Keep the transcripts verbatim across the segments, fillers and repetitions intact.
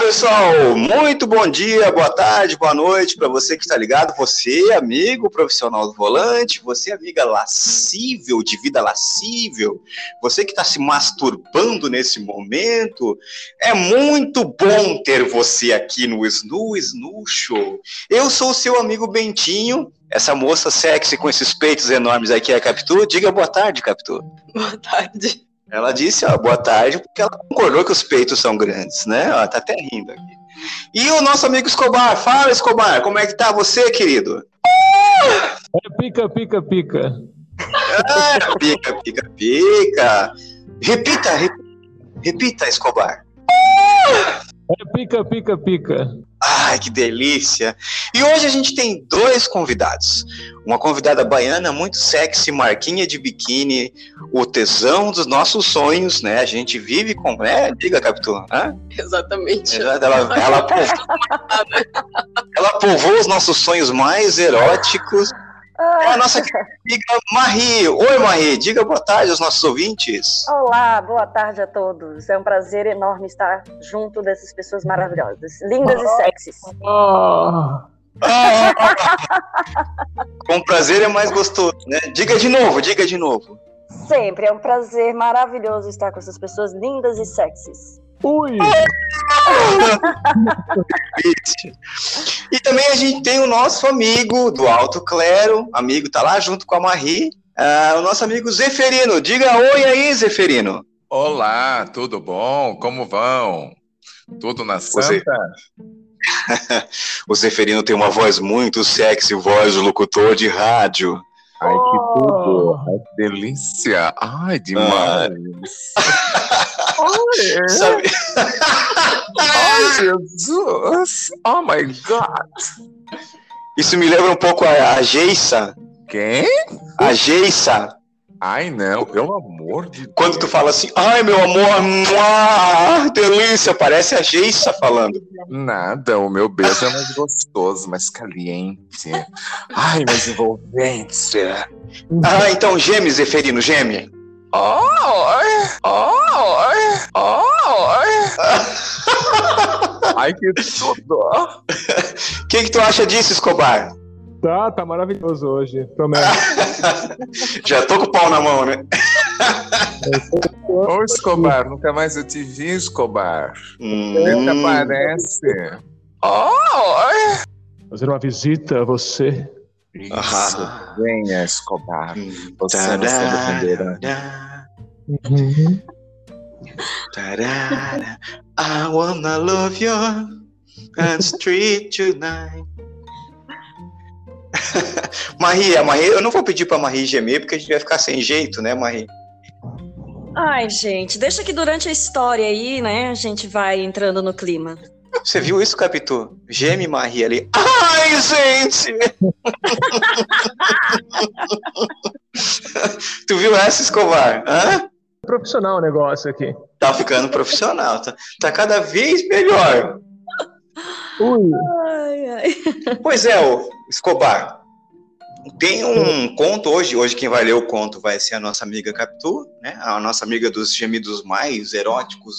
pessoal, muito bom dia, boa tarde, boa noite para você que está ligado, você amigo profissional do volante, você amiga lascível, de vida lascível, você que está se masturbando nesse momento, é muito bom ter você aqui no Snu Snu Show. Eu sou o seu amigo Bentinho, essa moça sexy com esses peitos enormes aqui é a Capitu. Diga boa tarde, Capitu. Boa tarde. Ela disse, ó, boa tarde, porque ela concordou que os peitos são grandes, né? Ela tá até rindo aqui. E o nosso amigo Escobar, fala, Escobar, como é que tá você, querido? É pica, pica, pica. Ah, pica, pica, pica. Repita, repita, repita, Escobar. É pica, pica, pica. Ai, que delícia. E hoje a gente tem dois convidados. Uma convidada baiana muito sexy, marquinha de biquíni, o tesão dos nossos sonhos, né? A gente vive com... É, diga, Capitu. Hã? Exatamente. Ela, ela, ela, povoou, ela povoou os nossos sonhos mais eróticos. É a nossa amiga Marie. Oi, Marie, diga boa tarde aos nossos ouvintes. Olá, boa tarde a todos. É um prazer enorme estar junto dessas pessoas maravilhosas, lindas e sexys. Oh. Ah, com prazer é mais gostoso, né? Diga de novo, diga de novo. Sempre, é um prazer maravilhoso estar com essas pessoas lindas e sexys. Ui! E também a gente tem o nosso amigo do Alto Clero, amigo tá lá junto com a Marie, uh, o nosso amigo Zeferino. Diga oi aí, Zeferino. Olá, tudo bom? Como vão? Tudo na santa? O Zeferino tem uma voz muito sexy, voz de locutor de rádio. Ai, que tudo! Ai, que delícia! Ai, demais! Ah. Sabe... Ai, Jesus! Oh, my God! Isso me lembra um pouco a, a Geissa. Quem? A Geissa. Ai, não, pelo amor de Deus. Quando tu fala assim, ai, meu amor, muah, delícia, parece a Geissa falando. Nada, o meu beijo é mais gostoso, mais caliente. Ai, mais envolvente. Ah, então geme, Zeferino, geme. Oh, oh, oh, ai, que tudo. O que, que tu acha disso, Escobar? Tá, tá maravilhoso hoje, prometo. Já tô com o pau na mão, né? Ô, Escobar, nunca mais eu te vi, Escobar. Hum. Nunca aparece. Oh, fazer uma visita a você. Isso, ah. venha, Escobar. Hum. Você Tará, não se defenderá. Uhum. Tará, I wanna love you and treat you nice. Marie, a Marie, eu não vou pedir pra Marie gemer porque a gente vai ficar sem jeito, né, Marie? Ai, gente, deixa que durante a história aí, né, a gente vai entrando no clima. Você viu isso, Capitu? Geme, Marie, ali. Ai, gente! Tu viu essa, Escobar? Hã? Profissional o negócio aqui. Tá ficando profissional, tá, tá cada vez melhor. Ui! Ai, ai. Pois é, ô, Escobar, tem um conto hoje, hoje quem vai ler o conto vai ser a nossa amiga Capitu, né? A nossa amiga dos gemidos mais eróticos.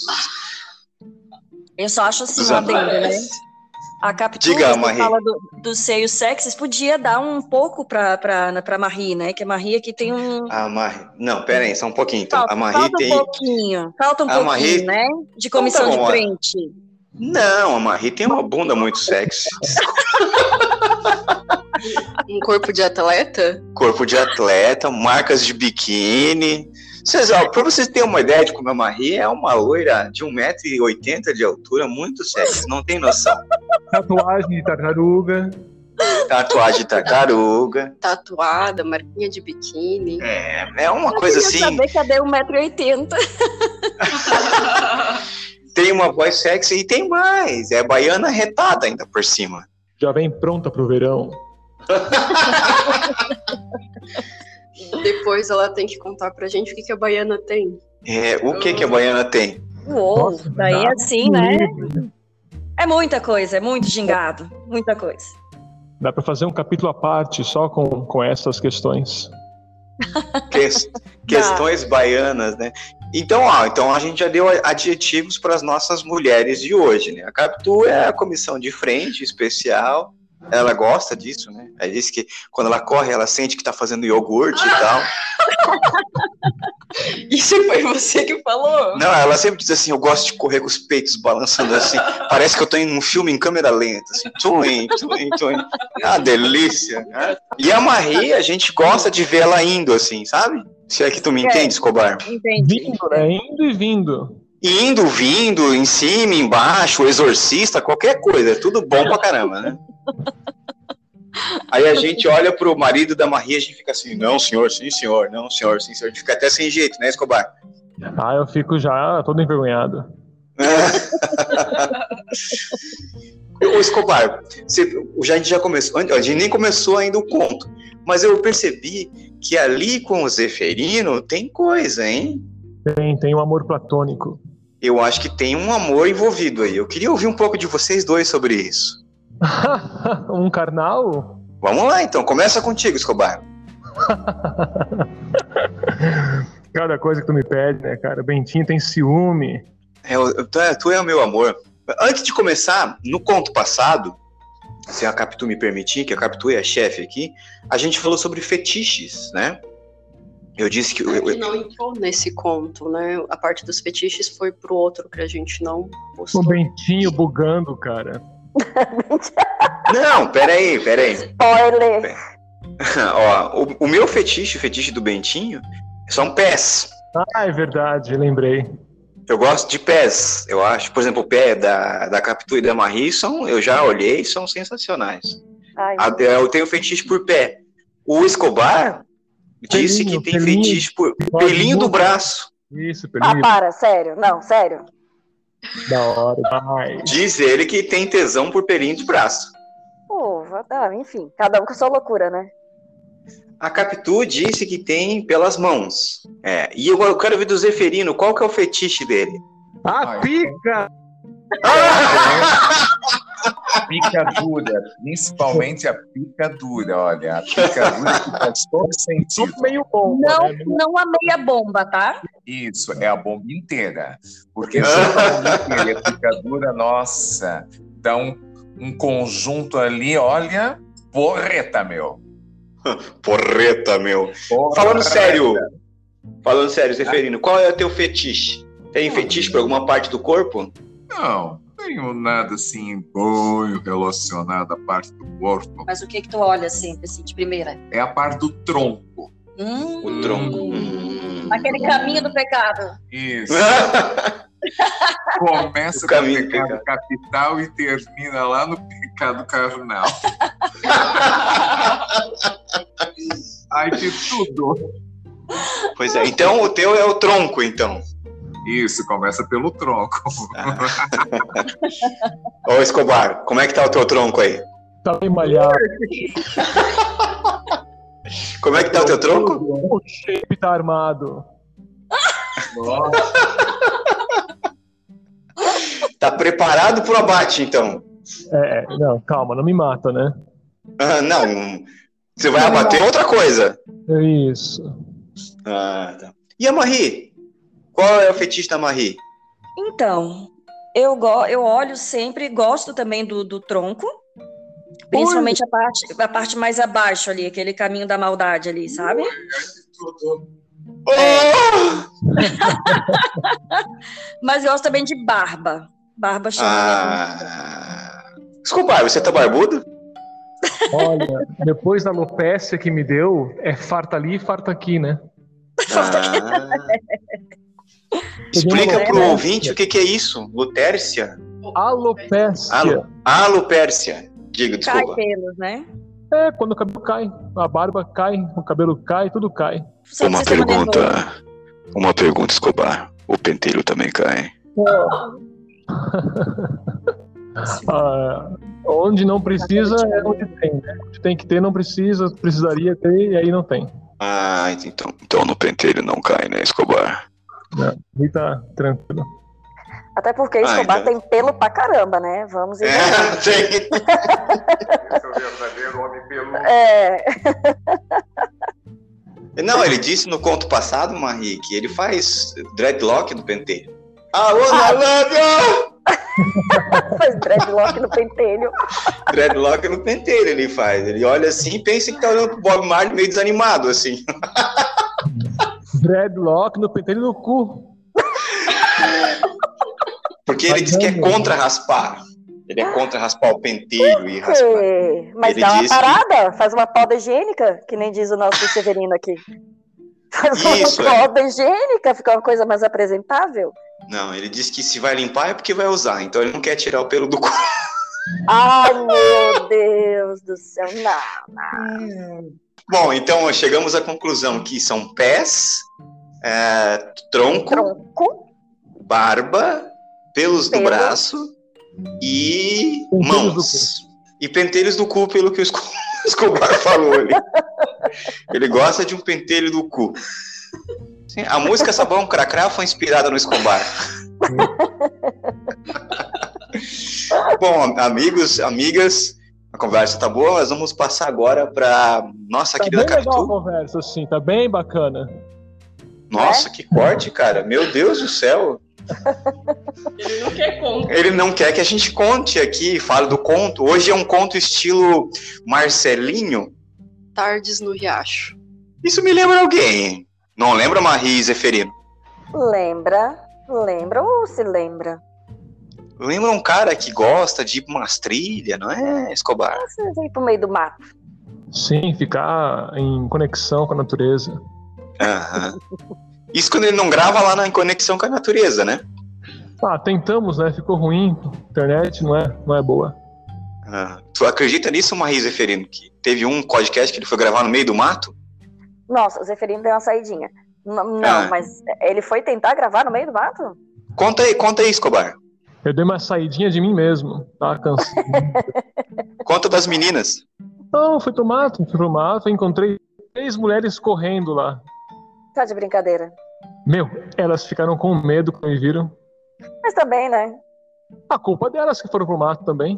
Eu só acho assim, Dos um adendo, né? anões. A Capitu, Diga, que Marie. fala do, dos seios sexys, podia dar um pouco pra, pra, pra Marie, né? Que a Marie aqui tem um... A Marie, não, pera aí, só um pouquinho, então. Falta, A Marie falta tem... um pouquinho, falta um A pouquinho, Marie- né? De comissão Então tá bom, de ó. frente. Não, a Marie tem uma bunda muito sexy. Um corpo de atleta? Corpo de atleta, marcas de biquíni. Vocês, ó, pra vocês terem uma ideia de como a Marie é uma loira de um metro e oitenta de altura, muito sexy, não tem noção. Tatuagem de tartaruga. Tatuagem de tartaruga. Tatuada, marquinha de biquíni. É, é uma coisa Eu assim. queria saber cadê um metro e oitenta. Tem uma voz sexy e tem mais. É baiana retada ainda por cima. Já vem pronta pro verão. Depois ela tem que contar pra gente o que, que a baiana tem. É, o que que a baiana tem? Uou, Nossa, daí nada. assim, né? É muita coisa, é muito gingado. Muita coisa. Dá pra fazer um capítulo à parte só com, com essas questões. Que- questões baianas, né? Então, ó, então a gente já deu adjetivos para as nossas mulheres de hoje, né? A Capitu é a comissão de frente especial. Ela gosta disso, né? Ela disse que quando ela corre, ela sente que tá fazendo iogurte e tal. Isso foi você que falou? Não, ela sempre diz assim, eu gosto de correr com os peitos balançando assim. Parece que eu tô em um filme em câmera lenta, assim. Twin, twin, twin. Ah, delícia. Né? E a Marie, a gente gosta de ver ela indo assim, sabe? Se é que tu me É. entende, Escobar. Entendi. Vindo, né? Indo e vindo. Indo, vindo, em cima, embaixo, o exorcista, qualquer coisa. É tudo bom pra caramba, né? Aí a gente olha pro marido da Maria e a gente fica assim, não, senhor, sim, senhor, não, senhor, sim, senhor. A gente fica até sem jeito, né, Escobar? Ah, eu fico já todo envergonhado. Ô, Escobar, você, já, a gente já começou, a gente nem começou ainda o conto, mas eu percebi que ali com o Zeferino tem coisa, hein? Tem, tem um amor platônico. Eu acho que tem um amor envolvido aí. Eu queria ouvir um pouco de vocês dois sobre isso. Um carnal? Vamos lá, então. Começa contigo, Escobar. Cada coisa que tu me pede, né, cara? Bentinho tem ciúme. É, eu- tu, é, tu é o meu amor. Antes de começar, no conto passado, se a Capitu me permitir, que a Capitu é a chefe aqui, a gente falou sobre fetiches, né? Eu disse que... eu- Ele eu- não entrou nesse conto, né? A parte dos fetiches foi pro outro que a gente não O postou. Bentinho bugando, cara. Não, peraí, peraí. Spoiler. Ó, o, o meu fetiche, o fetiche do Bentinho, são pés. Ah, é verdade, lembrei. Eu gosto de pés, eu acho. Por exemplo, o pé da, da Capitu e da Marie, são, eu já olhei, são sensacionais. Ai, A- Eu tenho fetiche por pé. O Escobar disse Pelinho, que tem pelinho. fetiche por Pode pelinho do muito. braço. Isso, ah, Felipe. para, sério. Não, sério. Da hora. Ai. Diz ele que tem tesão por pelinho de braço. Pô, ah, enfim, cada um com sua loucura, né? A Capitu disse que tem pelas mãos. É, e eu, eu quero ver do Zeferino, qual que é o fetiche dele? Ah, Ai. pica! Picadura, principalmente a picadura, olha, a picadura que faz todo sentido. Tudo meio bom. Não, né? não a meia bomba, tá? Isso, é a bomba inteira. Porque se a bomba inteira é picadura, nossa, dá um, um conjunto ali, olha, porreta, meu. Porreta, meu. Porreta. Falando sério, falando sério, Zeferino, qual é o teu fetiche? Tem fetiche por alguma parte do corpo? Não, não tenho nada assim bom relacionado à parte do corpo. Mas o que que tu olha sempre, assim, de primeira? É a parte do tronco. Hum, O tronco. Hum. Aquele caminho do pecado. Isso. Começa O com o caminho do pecado pecado. capital e termina lá no pecado carnal. Ai, que tudo. Pois é, então o teu é o tronco, então. Isso, começa pelo tronco. Ô, Escobar, como é que tá o teu tronco aí? Tá bem malhado. Como é que tá o teu tronco? O shape tá armado. Nossa. Tá preparado pro abate, então? É, não, calma, não me mata, né? Ah, não, você vai abater outra coisa. É isso. Ah, tá. E a Marie? Qual é o fetiche da Marie? Então, eu, go eu olho sempre, gosto também do, do tronco, principalmente a parte, a parte mais abaixo ali, aquele caminho da maldade ali, sabe? Tudo. Oh! Mas eu gosto também de barba. Barba chama Ah. Escobar, você tá barbudo? Olha, depois da alopécia que me deu, é farta ali e farta aqui, né? Ah. Explica Peguei uma pro alopécia. ouvinte o que, que é isso. Lutércia? Alopécia. Alo... Alopércia. Diga, Cai desculpa. pelos, né? É, quando o cabelo cai. A barba cai, o cabelo cai, tudo cai. Só Uma sistema nervoso. pergunta. Uma pergunta, Escobar. O pentelho também cai. Ah, onde não precisa é onde tem, né? Onde tem que ter, não precisa, precisaria ter, e aí não tem. Ah, então, então no pentelho não cai, né, Escobar? Né? Aí tá tranquilo. Até porque Ah, Escobar então. tem pelo pra caramba, né? Vamos É, entender. tem. Esse é o verdadeiro homem peludo. É. Não, ele disse no conto passado, Marie, que ele faz dreadlock no pentelho. Ah, Ana Lândia! Faz dreadlock no pentelho. Dreadlock no pentelho ele faz. Ele olha assim e pensa que tá olhando pro Bob Marley meio desanimado, assim. Dreadlock no pentelho do cu. Porque ele diz que é contra raspar. Ele é contra raspar o pentelho e raspar. Mas Ele dá uma disse parada, faz uma poda higiênica, que nem diz o nosso Severino aqui. Faz Isso, uma é. poda higiênica, fica uma coisa mais apresentável. Não, ele disse que se vai limpar é porque vai usar. Então ele não quer tirar o pelo do cu. Ai, meu Deus do céu, não, não. Bom, então chegamos à conclusão que são pés, é, tronco, Tronco, barba, pelos do Pelo. braço e Pentelhos mãos. E pentelhos do cu, pelo que o Esco- Escobar falou ali. Ele gosta de um pentelho do cu. Sim, a música Sabão Cracrá foi inspirada no Escobar. Bom, amigos, amigas, a conversa tá boa, mas vamos passar agora para nossa Tá querida bem legal a Capitu. conversa, assim, tá bem bacana. Nossa, que corte, cara. Meu Deus do céu. Ele não quer conta. Ele não quer que a gente conte aqui, fale do conto. Hoje é um conto estilo Marcelinho. Tardes no Riacho. Isso me lembra alguém. Não lembra, Marie Zeferino? lembra, lembra ou se lembra? Lembra um cara que gosta de ir pra umas trilhas, não é, Escobar? Vocês ir pro meio do mato. Sim, ficar em conexão com a natureza. Aham. Isso quando ele não grava lá na Em Conexão com a Natureza, né? Ah, tentamos, né? Ficou ruim. A internet não é, não é boa. Ah, tu acredita nisso, Marie Zeferino? Que teve um podcast que ele foi gravar no meio do mato? Nossa, o Zeferino deu uma saidinha. N- Não, Ah. mas ele foi tentar gravar no meio do mato? Conta aí, conta aí, Escobar. Eu dei uma saidinha de mim mesmo. Tava cansado. Conta das meninas. Não, fui pro mato, fui pro mato, encontrei três mulheres correndo lá. Tá de brincadeira. Meu, elas ficaram com medo quando me viram. Mas também, né? A culpa delas que foram pro mato também.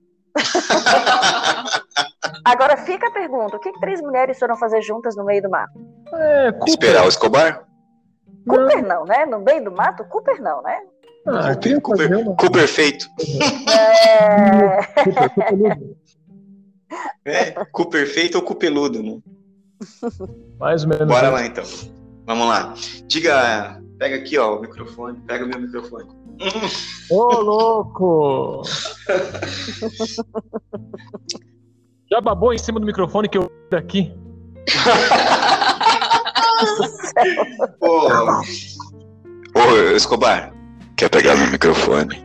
Agora fica a pergunta: o que, que três mulheres foram fazer juntas no meio do mato? É, culpa. Esperar o Escobar? Cooper não, né? No meio do mato, Cooper não, né? Ah, queria fazer Cooper, uma... Cooper feito. É... Cooper, Cooper, É, Cooper feito ou Cupeludo, né? mais ou menos. Bora isso. lá, então. Vamos lá. Diga, pega aqui, ó, o microfone. Pega o meu microfone. Ô, louco! Já babou em cima do microfone que eu daqui? Ô, ô, Escobar, quer pegar meu microfone?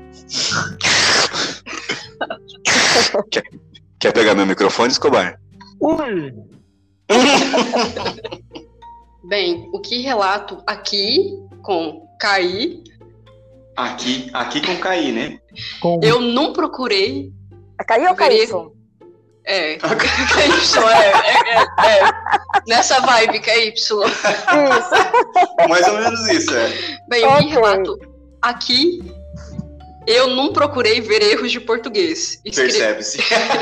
quer, quer pegar meu microfone, Escobar? Ui! Bem, o que relato aqui com Caí, Aqui, aqui com Caí, né? Com... eu não procurei. Caiu ou caiu? É, K Y, é, é, é, é. Nessa vibe, K Y. Isso. Mais ou menos isso, é. Bem, o Ok. que relato aqui, eu não procurei ver erros de português. Escre- Percebe-se.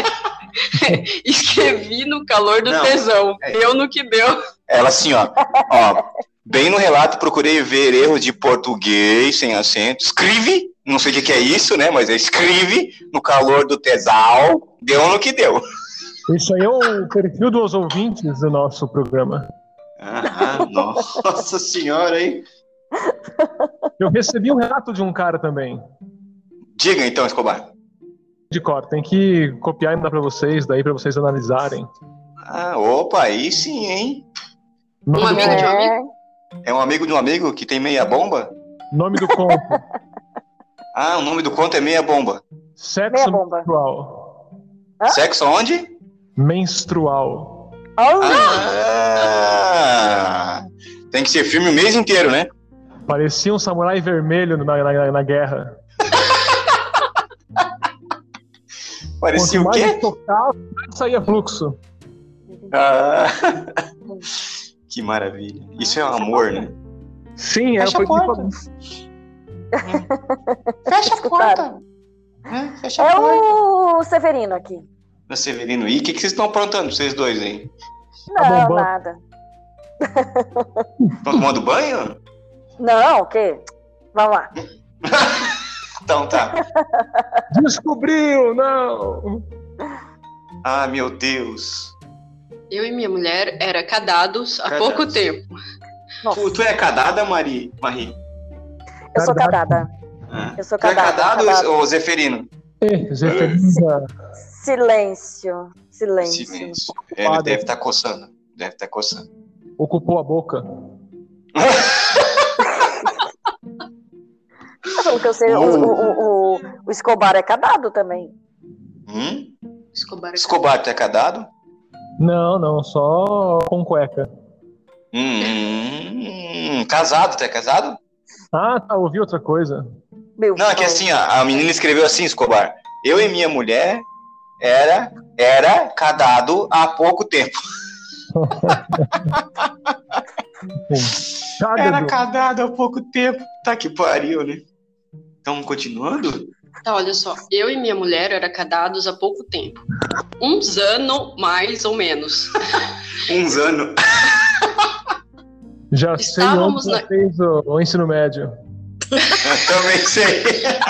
Escrevi no calor do Não, tesão. é. Deu no que deu. Ela assim, ó, ó, bem no relato, procurei ver erros de português sem acento. Escreve, não sei o que, que é isso, né? Mas é escreve no calor do tesal. Deu no que deu. Isso aí é o perfil dos ouvintes do nosso programa. Ah, nossa senhora, hein? Eu recebi um relato de um cara também. Diga então, Escobar. De cor, tem que copiar e mandar pra vocês, daí pra vocês analisarem. Ah, opa, aí sim, hein? Nome, Um do, amigo de um conto, amigo? É um amigo de um amigo que tem meia bomba? nome do conto. Ah, o nome do conto é meia bomba. Sexo Meia bomba. menstrual. Hã? Sexo onde? Menstrual. Ah! Tem que ser filme o mês inteiro, né? Parecia um samurai vermelho na, na, na guerra. Parecia Quanto o mais quê? tocava, mais saía fluxo. Ah, que maravilha. Isso é um amor, né? Sim, é, Fecha foi a porta. Fecha a porta. É, fecha a É porta. o Severino aqui. Na Severino, e o que, que vocês estão aprontando, vocês dois aí? Não, bombando. nada. Estão tomando banho? Não, o quê? Vamos lá. Então tá. Descobriu, não! Ah, meu Deus. Eu e minha mulher era cadados há Cadados. pouco tempo. Tu, tu é cadada, Mari? Marie? Eu sou cadada. Ah. Eu sou Tu é cadada. cadado cadada. ou Zeferino? Ei, Zeferina, Silêncio. Silêncio. Silêncio. Ele deve estar coçando. Deve estar coçando. ocupou a boca. Pelo que eu sei, o, o, o, o Escobar é cadado também. Hum? Escobar. Escobar, tu é cadado? Não, não, só com cueca. Hum, hum, casado, tu é casado? Ah, tá, ouvi outra coisa. Meu Não, é que pai. assim, ó, a menina escreveu assim, Escobar. Eu e minha mulher era, era cadado há pouco tempo. Cada Era do- cadado há pouco tempo. Tá que pariu, né? Então, continuando? Tá, olha só. Eu e minha mulher era cadados há pouco tempo. Uns anos, mais ou menos. Uns anos. Já sei Estávamos onde na- você fez o, o ensino médio. Também sei.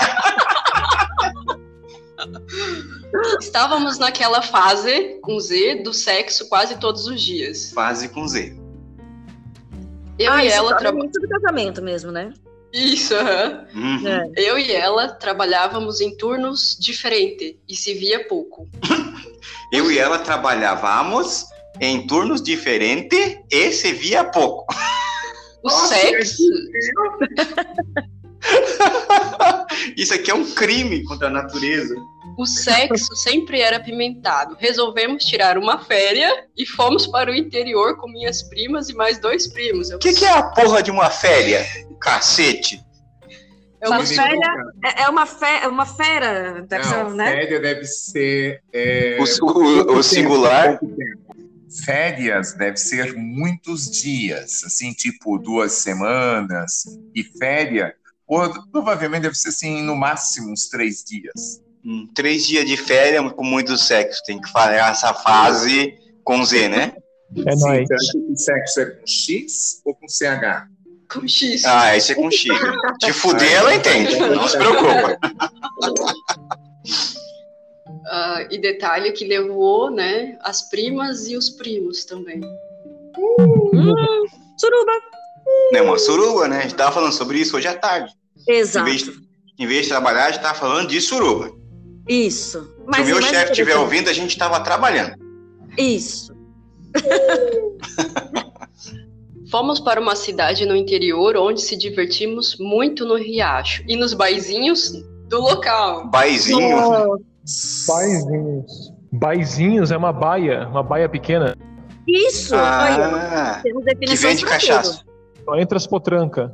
Estávamos naquela fase, com Z, do sexo quase todos os dias. Fase com Z. Eu ah, e isso ela tá no trabalhávamos. início do casamento mesmo, né? Isso, aham. Uhum. É. Eu e ela trabalhávamos em turnos diferentes e se via pouco. Eu e ela trabalhávamos em turnos diferentes e se via pouco. O sexo. Isso aqui é um crime contra a natureza. O sexo sempre era apimentado. Resolvemos tirar uma férias e fomos para o interior com minhas primas e mais dois primos. Eu- O que, que é a porra de uma férias? Cacete. eu Uma gostei- férias é, é uma, fe, é uma fera, deve ser, Não, né? férias deve ser. é, O, o- o singular. pouco tempo. Férias deve ser muitos dias, assim, tipo duas semanas. E férias, ou, provavelmente deve ser assim, no máximo uns três dias. Hum, três dias de férias com muito sexo. Tem que falar essa fase com Z, né? É Sim, nóis. você acha que o sexo é com X ou com C H? Com X. Ah, esse é com X. De fuder, ela entende. Não se preocupa. Ah, e detalhe que levou, né, as primas e os primos também. Hum, suruba. Não é uma suruba, né? A gente tava falando sobre isso hoje à tarde. Em Exato. vez, de, em vez de trabalhar, a gente tava falando de suruba. Isso. Se Mas o meu mais chefe estiver interessante- ouvindo, a gente tava trabalhando. Isso. Fomos para uma cidade no interior onde se divertimos muito no riacho e nos baizinhos do local. Baizinho. Nossa. Baizinhos. Baizinhos é uma baia, uma baia pequena. Isso. Olha, Ah, temos que definições vende pra cachaça. Só entra as potranca.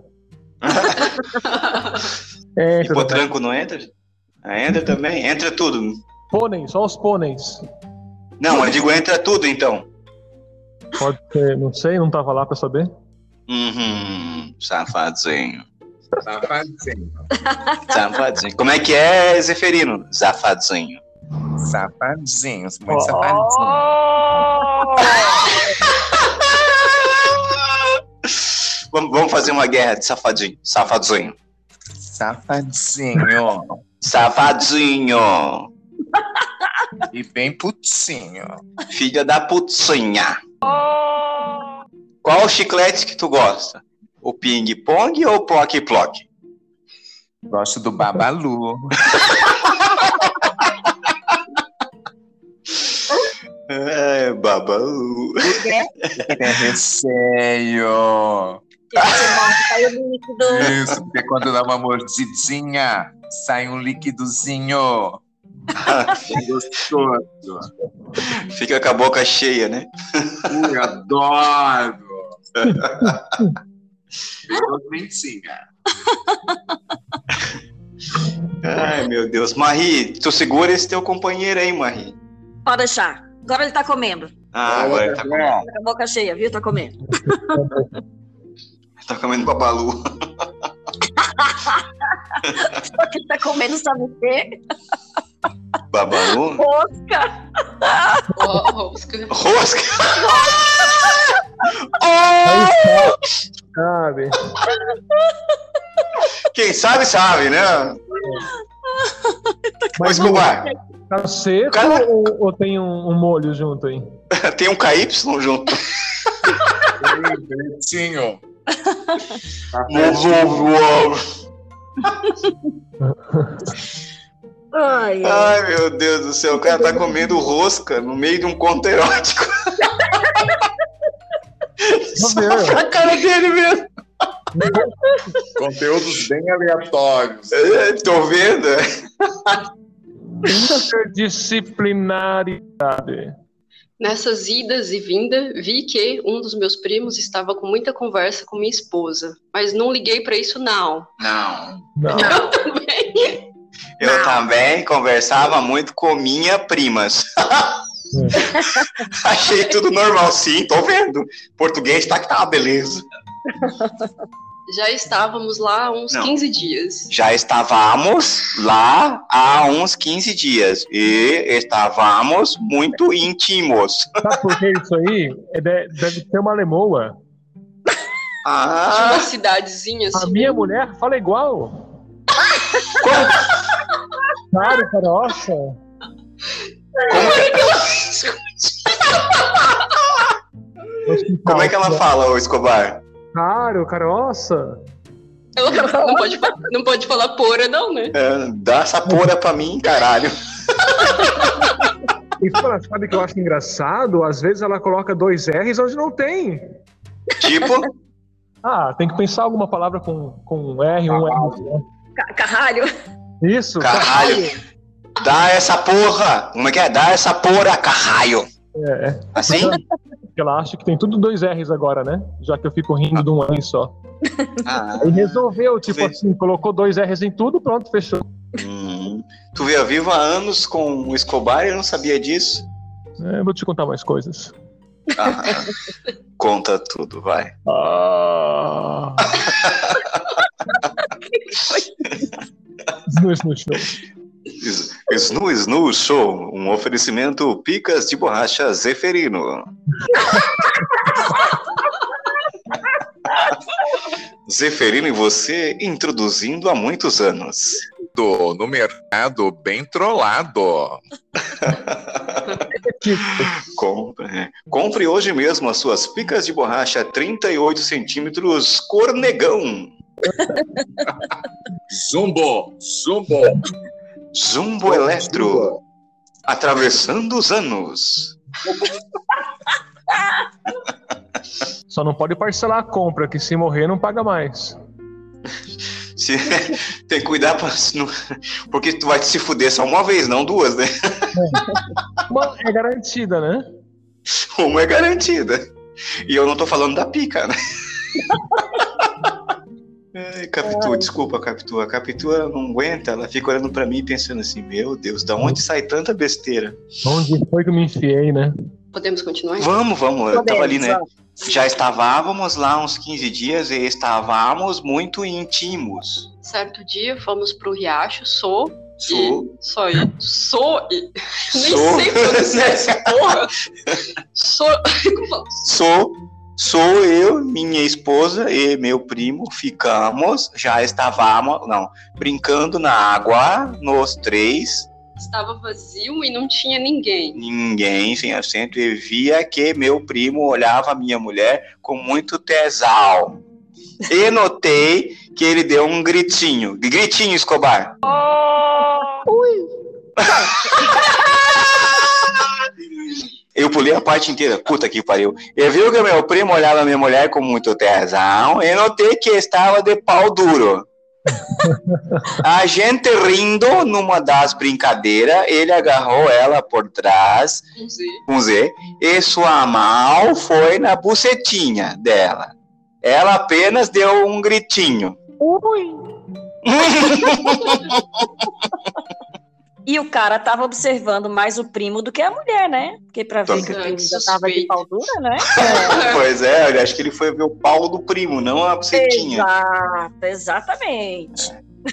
E Entra. potranco não entra? Ah, entra também? Entra tudo. Pôneis, só os pôneis. Não, eu digo entra tudo, então. Pode ser, não sei, não tava lá pra saber. Uhum, safadinho. Safadinho. Safadinho. Como é que é, Zeferino? Safadinho. Safadinhos, muito Oh. safadinho. Vamos, vamos fazer uma guerra de safadinho. Safadinho. Safadinho. Safadinho. E bem putinho. Filha da putinha. Qual chiclete que tu gosta? O ping-pong ou o ploc-ploc? Gosto do Babalu. É, babalu. É receio. Caiu no líquido. Isso, porque quando dá uma mordidinha, sai um líquidozinho. Bem gostoso. Fica com a boca cheia, né? Ui, adoro. Bem docentinha. Ai, meu Deus. Marie, tu segura esse teu companheiro aí, Marie. Pode deixar. Agora ele tá comendo. Ah, agora ele tá comendo, Tá com a boca cheia, viu? Tá comendo. tá comendo babalu. Só que ele tá comendo, sabe o quê? Babalu? Rosca. Ó, rosca. Rosca? Oh! Sabe? Quem sabe, sabe, né? Mas, Escobar, tá seco cara... ou, ou tem um, um molho junto aí? Tem um K Y junto. Bonitinho. Ai, ai. Ai, meu Deus do céu, o cara tá comendo rosca no meio de um conto erótico. Só pra cara dele mesmo. Conteúdos bem aleatórios. É, tô vendo. Interdisciplinaridade. Nessas idas e vindas, vi que um dos meus primos estava com muita conversa com minha esposa, mas não liguei para isso, não. Não. Não. Eu também. Eu Não. também conversava muito com minhas primas. Achei tudo normal, sim, tô vendo. Português tá que tá uma beleza. Já estávamos lá há uns Não. quinze dias. Já estávamos lá há uns quinze dias e estávamos muito íntimos. Sabe por que isso aí? É de- deve ser uma lemoa. De Ah, uma cidadezinha A assim. minha mulher fala igual. Cara, caroça. como, que, como é que ela fala, ô Escobar? Caro, caroça. Ela não pode, fa- não pode falar pora, não, né? É, dá essa porra pra mim, caralho. E fala, sabe o que eu acho engraçado? Às vezes ela coloca dois R's onde não tem. Tipo, Ah, tem que pensar alguma palavra com, com um R, um R. só. Ca- Carralho. Isso, caralho. Dá essa porra. Como é que é? Dá essa porra, caralho. É, é. Assim? Porque ela acha que tem tudo dois R's agora, né? Já que eu fico rindo de um R só. Ah, E resolveu, tipo vê. assim, colocou dois R's em tudo, pronto, fechou. hum. Tu veio vivo há anos com o Escobar e eu não sabia disso. É, vou te contar mais coisas. Ah, conta tudo, vai. Ah. Snu, snu, snu. S- Snu Snu Show, um oferecimento picas de borracha Zeferino. Zeferino e você introduzindo há muitos anos. Do, no mercado bem trollado. Compre, é. Compre hoje mesmo as suas picas de borracha trinta e oito centímetros Cornegão. Zumbo, zumbo. Jumbo Eletro. Atravessando os anos. Só não pode parcelar a compra, que se morrer não paga mais. Se- tem que cuidar pra, não- porque tu vai se fuder só uma vez, não duas, né? Uma é garantida, né? Uma é garantida. E eu não tô falando da pica, né? Ai, Capitu, desculpa, Capitu. A Capitu ela não aguenta, ela fica olhando pra mim pensando assim, meu Deus, da onde sai tanta besteira? Onde foi que eu me enfiei, né? Podemos continuar? Vamos, vamos, eu tava ali, né? Podemos, Já estávamos lá uns quinze dias e estávamos muito íntimos. Certo dia, fomos pro Riacho, sou Sou, e... Só e... Sou e... Nem Sou. sei pronunciar essa porra. Sou... Como fala? sou, sou eu, minha esposa e meu primo, ficamos, já estávamos, não, brincando na água, nós três, Estava vazio e não tinha ninguém. ninguém sem assento, e via que meu primo olhava a minha mulher com muito tesão. E notei que ele deu um gritinho. Gritinho, Escobar. Eu pulei a parte inteira. Puta que pariu. Eu vi que meu primo olhava a minha mulher com muito tesão e notei que estava de pau duro. A gente rindo numa das brincadeiras, ele agarrou ela por trás, Com Z. com Z, e sua mão foi na bucetinha dela. Ela apenas deu um gritinho. E o cara tava observando mais o primo do que a mulher, né? Porque pra ver que o primo já tava de pau dura, né? Pois é, eu acho que ele foi ver o pau do primo, não a bucetinha. Exato, exatamente.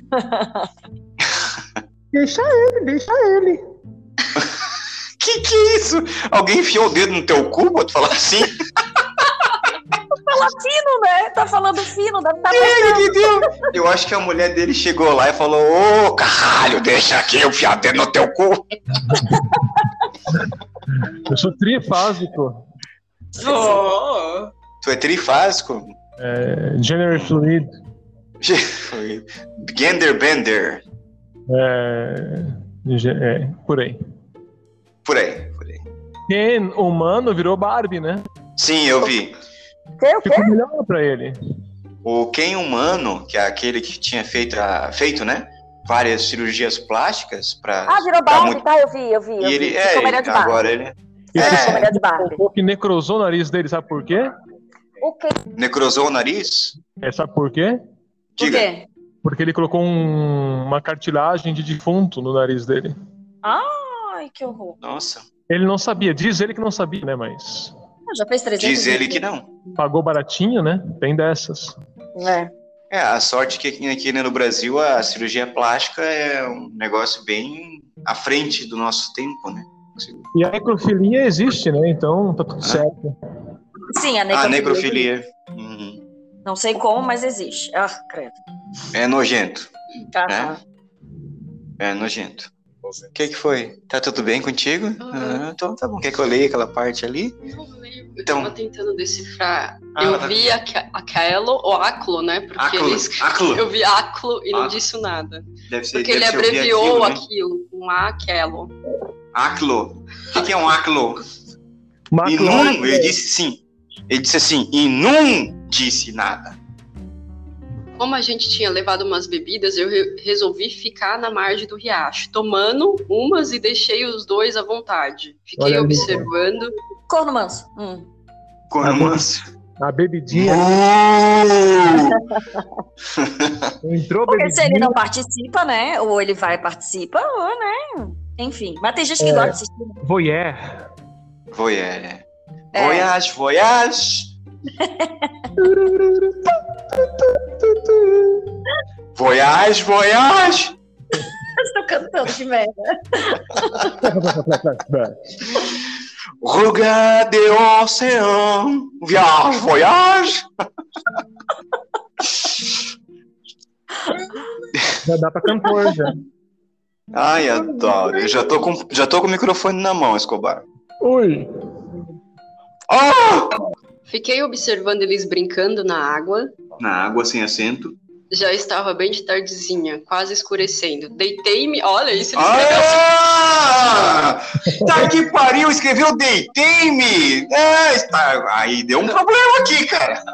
Deixa ele, deixa ele. Que que é isso? Alguém enfiou o dedo no teu cu, pra tu falar assim? fala fino, né? Tá falando fino, deve estar Ele que deu. Eu acho que a mulher dele chegou lá e falou: Ô, caralho, deixa aqui eu enfiar dentro no teu cu. Eu sou trifásico. Oh. Tu é trifásico? É, gender fluid. Genderbender. É, é, por aí. Por aí, por aí. Ken, humano, virou Barbie, né? Sim, eu vi. Que, o quê? Ficou melhor pra ele. O Ken humano, que é aquele que tinha feito, a- feito né? Várias cirurgias plásticas pra. Ah, virou dar Barbie, muito- tá? Eu vi, eu vi. Eu E vi. ele. Ficou É, melhor de Barbie. agora ele. E É. você Ficou melhor de Barbie. falou que necrosou o nariz dele, sabe por quê? O quê? Necrosou o nariz? É, sabe por quê? Por Diga. quê? Porque ele colocou um- uma cartilagem de defunto no nariz dele. Ai, que horror. Nossa. Ele não sabia, diz ele que não sabia, né? Mas Ah, já fez trezentos Diz ele que não. pagou baratinho, né? Tem dessas. É. É, a sorte que aqui, aqui no Brasil a cirurgia plástica é um negócio bem à frente do nosso tempo, né? E a necrofilia existe, né? Então tá tudo Ah. certo. Sim, a A necrofilia. necrofilia. Uhum. Não sei como, mas existe. Ah, credo. É nojento. Ah, É nojento. O que que foi? Tá tudo bem contigo? Ah. Ah, então tá bom. Quer que eu leia aquela parte ali? Não lembro. Eu Então- tava tentando decifrar. Ah, eu tá. vi aca- aquelo ou aclo, né? Porque Aclo. eles... Aclo. Eu vi aclo e não Ah. disse nada. Deve ser, Porque deve ele ser ouvir abreviou aquilo, né? aquilo, um aquelo. Aclo. O que, que é um aclo? E Macro... não, ele disse sim. Ele disse assim, e não disse nada. Como a gente tinha levado umas bebidas, eu re- resolvi ficar na margem do riacho, tomando umas e deixei os dois à vontade. Fiquei Olha ali. observando. corno manso. Hum. Corno Ah, manso. A bebidinha. Entrou Porque se ele bebidinha. não participa, né? Ou ele vai e participa, ou, né? Enfim. Mas tem gente que É. gosta de assistir. Voyeur. Voyage. É. Voyage, voyage. Voyage, voyage. Estou cantando, que merda. Regardez l'océan. Voyage, voyage. Já dá pra cantor, já. Ai, adoro. Eu já tô com, já tô com o microfone na mão, Escobar. Oi. Ah! Fiquei observando eles brincando na água. Na água sem assento. Já estava bem de tardezinha, quase escurecendo. Deitei-me. Olha isso, ele escreveu assim. Ah! Tá que pariu, escreveu deitei-me. É, está... Aí deu um problema aqui, cara.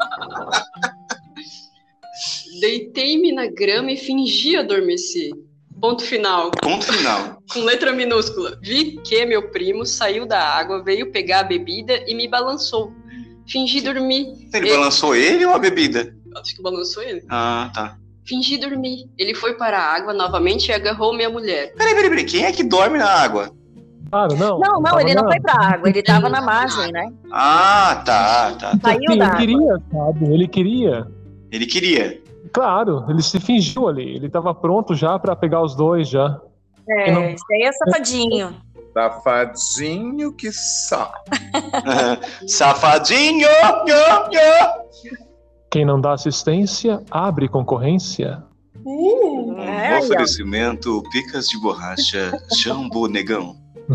Deitei-me na grama e fingi adormecer. Ponto final. Ponto final. Com letra minúscula. Vi que meu primo saiu da água, veio pegar a bebida e me balançou. Fingi dormir. Ele balançou ele ou a bebida? Acho que balançou ele. Ah, tá. Fingi dormir. Ele foi para a água novamente e agarrou minha mulher. Peraí, peraí, peraí. Quem é que dorme na água? Claro, não. Não, não, Tava ele não na- foi pra água, ele tava na margem, né? Ah, tá, tá. Saiu Sim, da ele água. queria, sabe? Ele queria. Ele queria. Claro, ele se fingiu ali. Ele tava pronto já pra pegar os dois já. É, não- isso aí é safadinho. Safadinho que só. Safadinho! Yo, yo. Quem não dá assistência, abre concorrência. Um É, aí, ó. oferecimento picas de borracha Jambo Negão.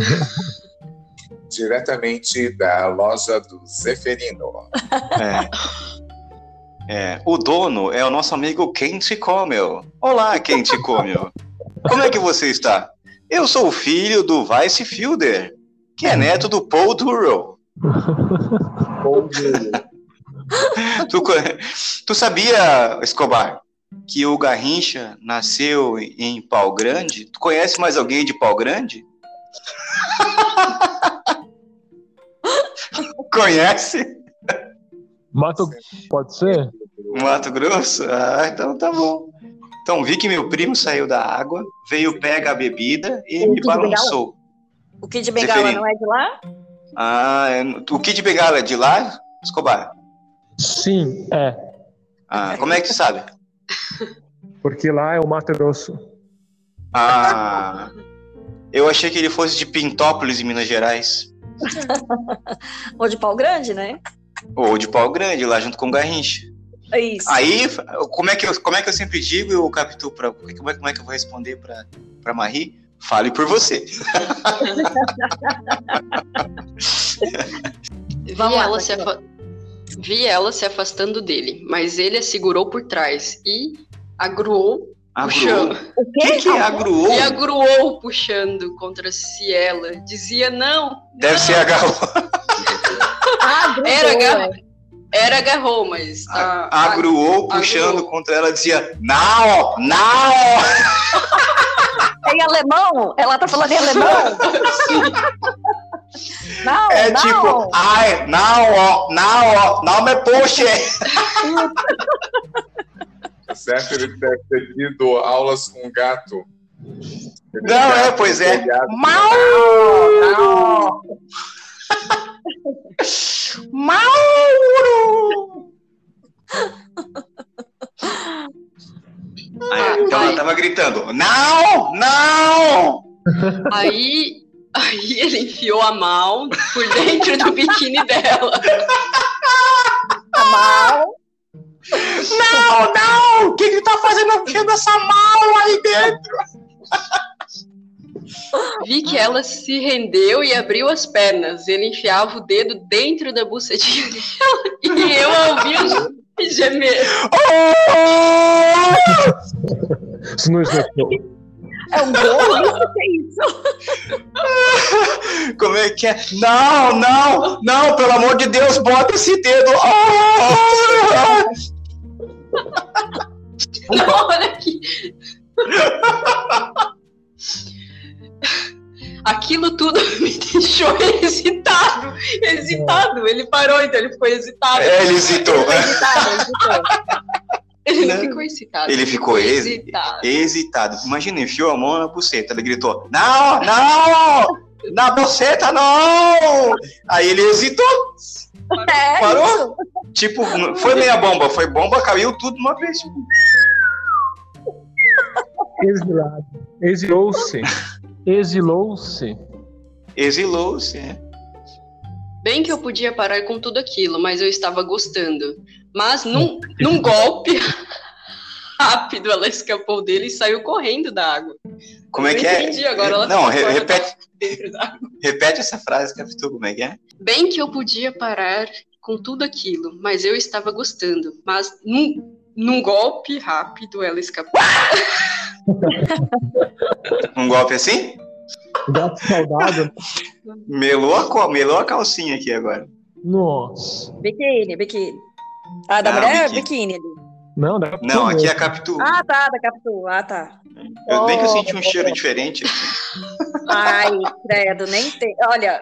Diretamente da loja do Zeferino. É. É. O dono é o nosso amigo Quente Comel. Olá, Quente Comel. Como é que você está? Eu sou o filho do Vice Fielder, que é neto do Paul Durrell. Tu, co- tu sabia, Escobar, que o Garrincha nasceu em Pau Grande? Tu conhece mais alguém de Pau Grande? Conhece? Mato, pode ser? Mato Grosso? Ah, então tá bom. Então vi que meu primo saiu da água, veio pegar a bebida e O me Kid Bengala? balançou. O Kid Bengala Zeferino. não é de lá? Ah, é- o Kid Bengala é de lá, Escobar? Sim, é. Ah, como é que tu sabe? Porque lá é o Mato Grosso. Ah, eu achei que ele fosse de Pintópolis, em Minas Gerais. Ou de Pau Grande, né? Ou de pau grande, lá junto com o Garrincha. Isso. Aí, como é que eu, como é que eu sempre digo, o Capitu, pra, como, é, como é que eu vou responder pra, pra Marie? Fale por você. Vi Vamos lá, ela, se afa- Vi ela se afastando dele, mas ele a segurou por trás e agruou, Agruou? puxando. O O que, que é agruou? E agruou puxando contra si ela. Dizia não. Deve não. ser agarrou. Ah, grudou, Era, agar... é. Era agarrou, mas. a- a- Agruou, puxando agruou. contra ela, dizia, não, não. Em alemão? Ela tá falando em alemão? Não, É não. tipo, ai, não, ó, não, ó, não me puxe. Tá certo? Ele deve ter tido aulas com gato. Não, é, pois é. Mau, Não! Mauro. Aí, então ela tava gritando, não, não. Aí, aí ele enfiou a mão por dentro do biquíni dela. Mal. Não, não! O que que tá fazendo enfiando essa mão aí dentro? Vi que ela se rendeu e abriu as pernas. Ele enfiava o dedo dentro da bucetinha dela e eu a ouvia gemer. Isso não existiu. É um gol? Isso que é isso? Como é que é? Não, não, não, pelo amor de Deus, bota esse dedo. Ah! Olha aqui. Aquilo tudo me deixou hesitado. Hesitado. Ele parou, então ele ficou hesitado. É, ele hesitou. Ele não ficou excitado. Ele ficou hesi- hesitado. hesitado. Imagina, enfiou a mão na buceta. Ele gritou: não, não, na buceta não. Aí ele hesitou. É Parou? isso. Tipo, não foi meia bomba, foi bomba, caiu tudo de uma vez. Exilado. Exilou-se. Exilou-se. Exilou-se, é. Bem que eu podia parar com tudo aquilo, mas eu estava gostando. Mas num, num golpe rápido, ela escapou dele e saiu correndo da água. Como é Eu que é? entendi agora, ela Não, ficou re- fora repete, dentro da água. repete essa frase, Capitu, como é que é? Bem que eu podia parar com tudo aquilo, mas eu estava gostando. Mas num, num golpe rápido, ela escapou. Um golpe assim? Gato saudável. Melou a, co- melou a calcinha aqui agora. Nossa. Biquíni, biquíni. Ah, da Ah, mulher é biquíni. biquíni ali. Não, dá Não, aqui é a Capitu. Ah, tá, da Capitu. Ah, tá. Eu, bem que eu senti um cheiro diferente. Ai, credo, nem tem. Olha,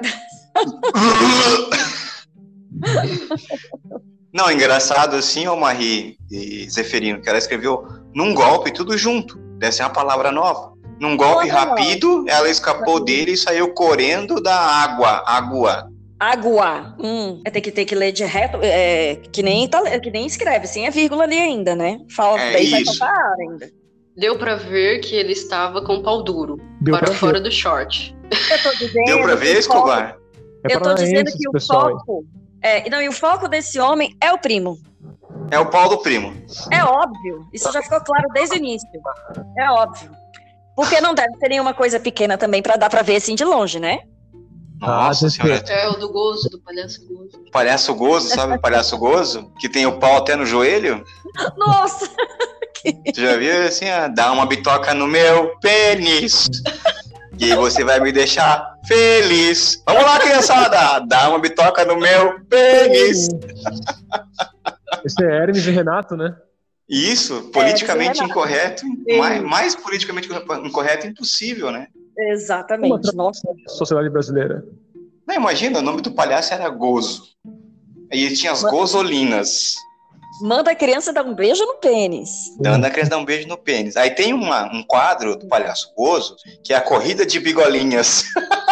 Não, engraçado assim, ô Marie e Zeferino, que ela escreveu num golpe, tudo junto. Deve ser uma palavra nova. Num golpe Outra rápido, ela escapou dele e saiu correndo da água. Água. água. Hum, é, tem que ter que ler de reto, é, que, nem, itali- que nem escreve, sem a vírgula ali ainda, né? Fala, É daí vai isso. faltar ar ainda. Deu pra ver que ele estava com o pau duro, Deu para pra fora ver. do short. Eu tô dizendo Deu pra que ver, o foco- Escobar? É Eu tô dizendo paranaense que esse o pessoal aí. foco. É, não, e o foco desse homem é o primo. É o pau do primo. É óbvio. Isso já ficou claro desde o início. É óbvio. Porque não deve ter nenhuma coisa pequena também pra dar pra ver assim de longe, né? Ah, Nossa desse senhora. É o do gozo, do palhaço gozo. Palhaço gozo, sabe o palhaço gozo? Que tem o pau até no joelho? Nossa! Tu já viu assim, ó, dá uma bitoca no meu pênis. E você vai me deixar feliz. Vamos lá, criançada. Dá uma bitoca no meu pênis. Esse é Hermes e Renato, né? Isso, politicamente Renato. incorreto. Sim. Mais, mais politicamente incorreto impossível, né? Exatamente. Uma Nossa. Sociedade brasileira. Não, imagina, o nome do palhaço era Gozo. Aí ele tinha as gozolinas. Manda a criança dar um beijo no pênis. Dando a criança dar um beijo no pênis. Aí tem uma, um quadro do palhaço Gozo, que é a corrida de bigolinhas.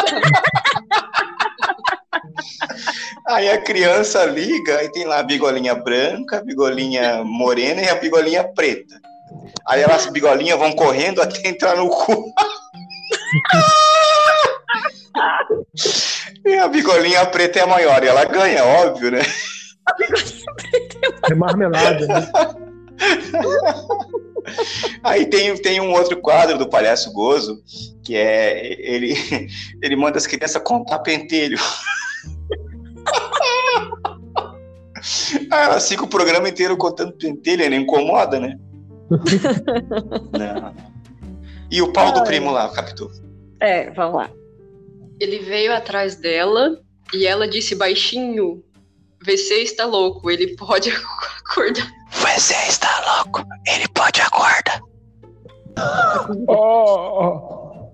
Aí a criança liga e tem lá a bigolinha branca, a bigolinha morena e a bigolinha preta. Aí elas bigolinhas vão correndo até entrar no cu. E a bigolinha preta é a maior, e ela ganha, óbvio, né? É marmelada, né? Aí tem, tem um outro quadro do Palhaço Gozo, que é ele, ele manda as crianças contar pentelho. Ah, elas ficam o programa inteiro contando pentelho, ele incomoda, né? Não. E o pau do primo lá, Capitu? É, vamos lá. Ele veio atrás dela e ela disse baixinho: você está louco, ele pode acordar. Você está louco, ele pode acordar. Oh,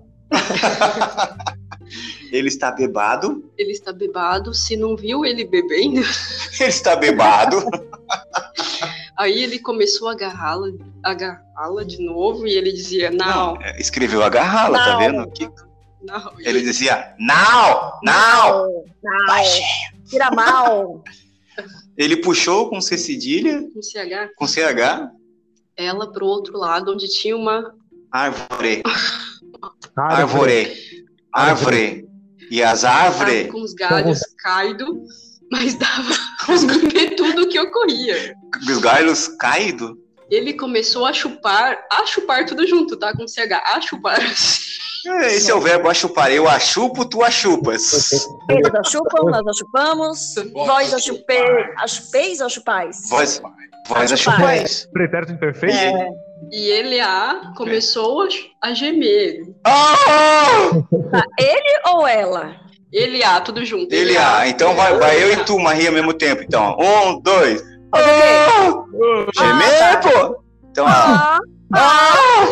Ele está bebado. Ele está bebado, se não viu ele bebendo. Ele está bebado. Aí ele começou a agarrá-la, agarrá-la de novo e ele dizia, não. Não, escreveu agarrá-la, tá vendo? Que... não. Ele dizia, não, não, Não, baixinho. tira mal. Ele puxou com C cedilha, Com C H, com C H, ela pro outro lado, onde tinha uma árvore, árvore. árvore, árvore. E as árvores... árvore com os galhos caídos, mas dava os ver tudo o que ocorria. Os galhos caídos? Ele começou a chupar, a chupar tudo junto, tá? Com C H, a chupar. Esse é o verbo achupar. Eu achupo, tu achupas. Eles achupam, nós achupamos. Vós achupei, achupeis ou achupais? Vós, vós Achupar. achupais. Pretérito imperfeito? É. E ele a começou a, a gemer. Ah! Tá, ele ou ela? Ele a, tudo junto. Ele, ah, então vai, vai eu e tu, Maria, ao mesmo tempo. Então, um, dois. Ah, Gemer, tá. pô. Então, ah. Ah,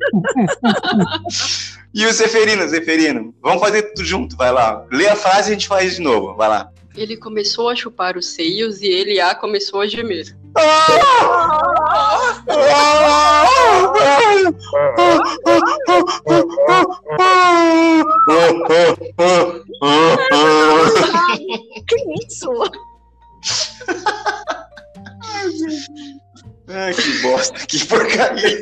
E o Zeferino, Zeferino. Vamos fazer tudo junto, vai lá. Lê a frase e a gente faz de novo, vai lá. Ele começou a chupar os seios e ele a começou a gemer. que isso? Ai, que bosta, que porcaria.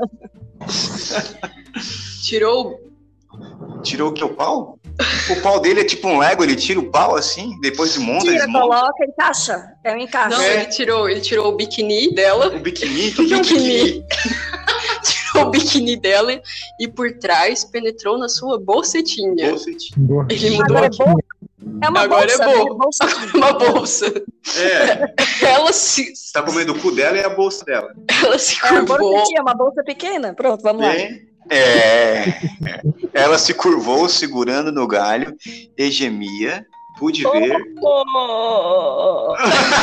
Tirou. Tirou o que? O pau? O pau dele é tipo um Lego, ele tira o pau assim, depois de monta, Tira, desmonta. coloca, encaixa. É um encaixe. Não, ele tirou, ele tirou o biquíni dela. O biquíni, o que é um biquíni? Tirou o biquíni dela e por trás penetrou na sua bolsetinha. Bolsetinha. Ele mudou. Agora é bolsa. É uma Agora bolsa, é né? bom. Bolsa. Agora é uma bolsa. É, Ela se, você tá comendo o cu dela e a bolsa dela. ela se É uma curvou. bolsetinha, uma bolsa pequena. Pronto, vamos lá. É, é. Ela se curvou segurando no galho e gemia. Pude ver. Oh.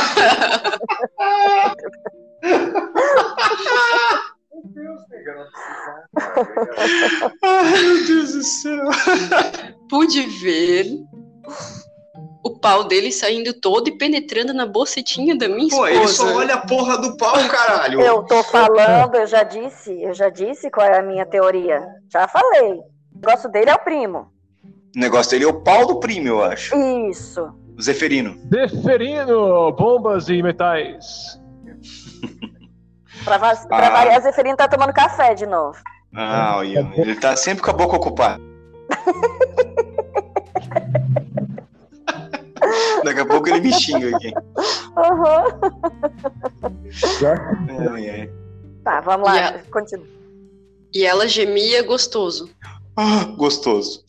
Ai, meu Deus do céu. Pude ver o pau dele saindo todo e penetrando na bolsetinha da minha Pô, esposa. ele só olha a porra do pau, caralho. Eu tô falando, eu já disse, eu já disse qual é a minha teoria. Já falei. O negócio dele é o primo. O negócio dele é o pau do primo, eu acho. Isso. O Zeferino. Zeferino, bombas e metais. Pra, va- pra Ah. variar, Zeferino tá tomando café de novo. Ah, olha, ele tá sempre com a boca ocupada. Daqui a pouco ele me xinga aqui. Uhum. Ai, ai. Tá, vamos lá. E a- Continua. E ela gemia gostoso. Ah, gostoso.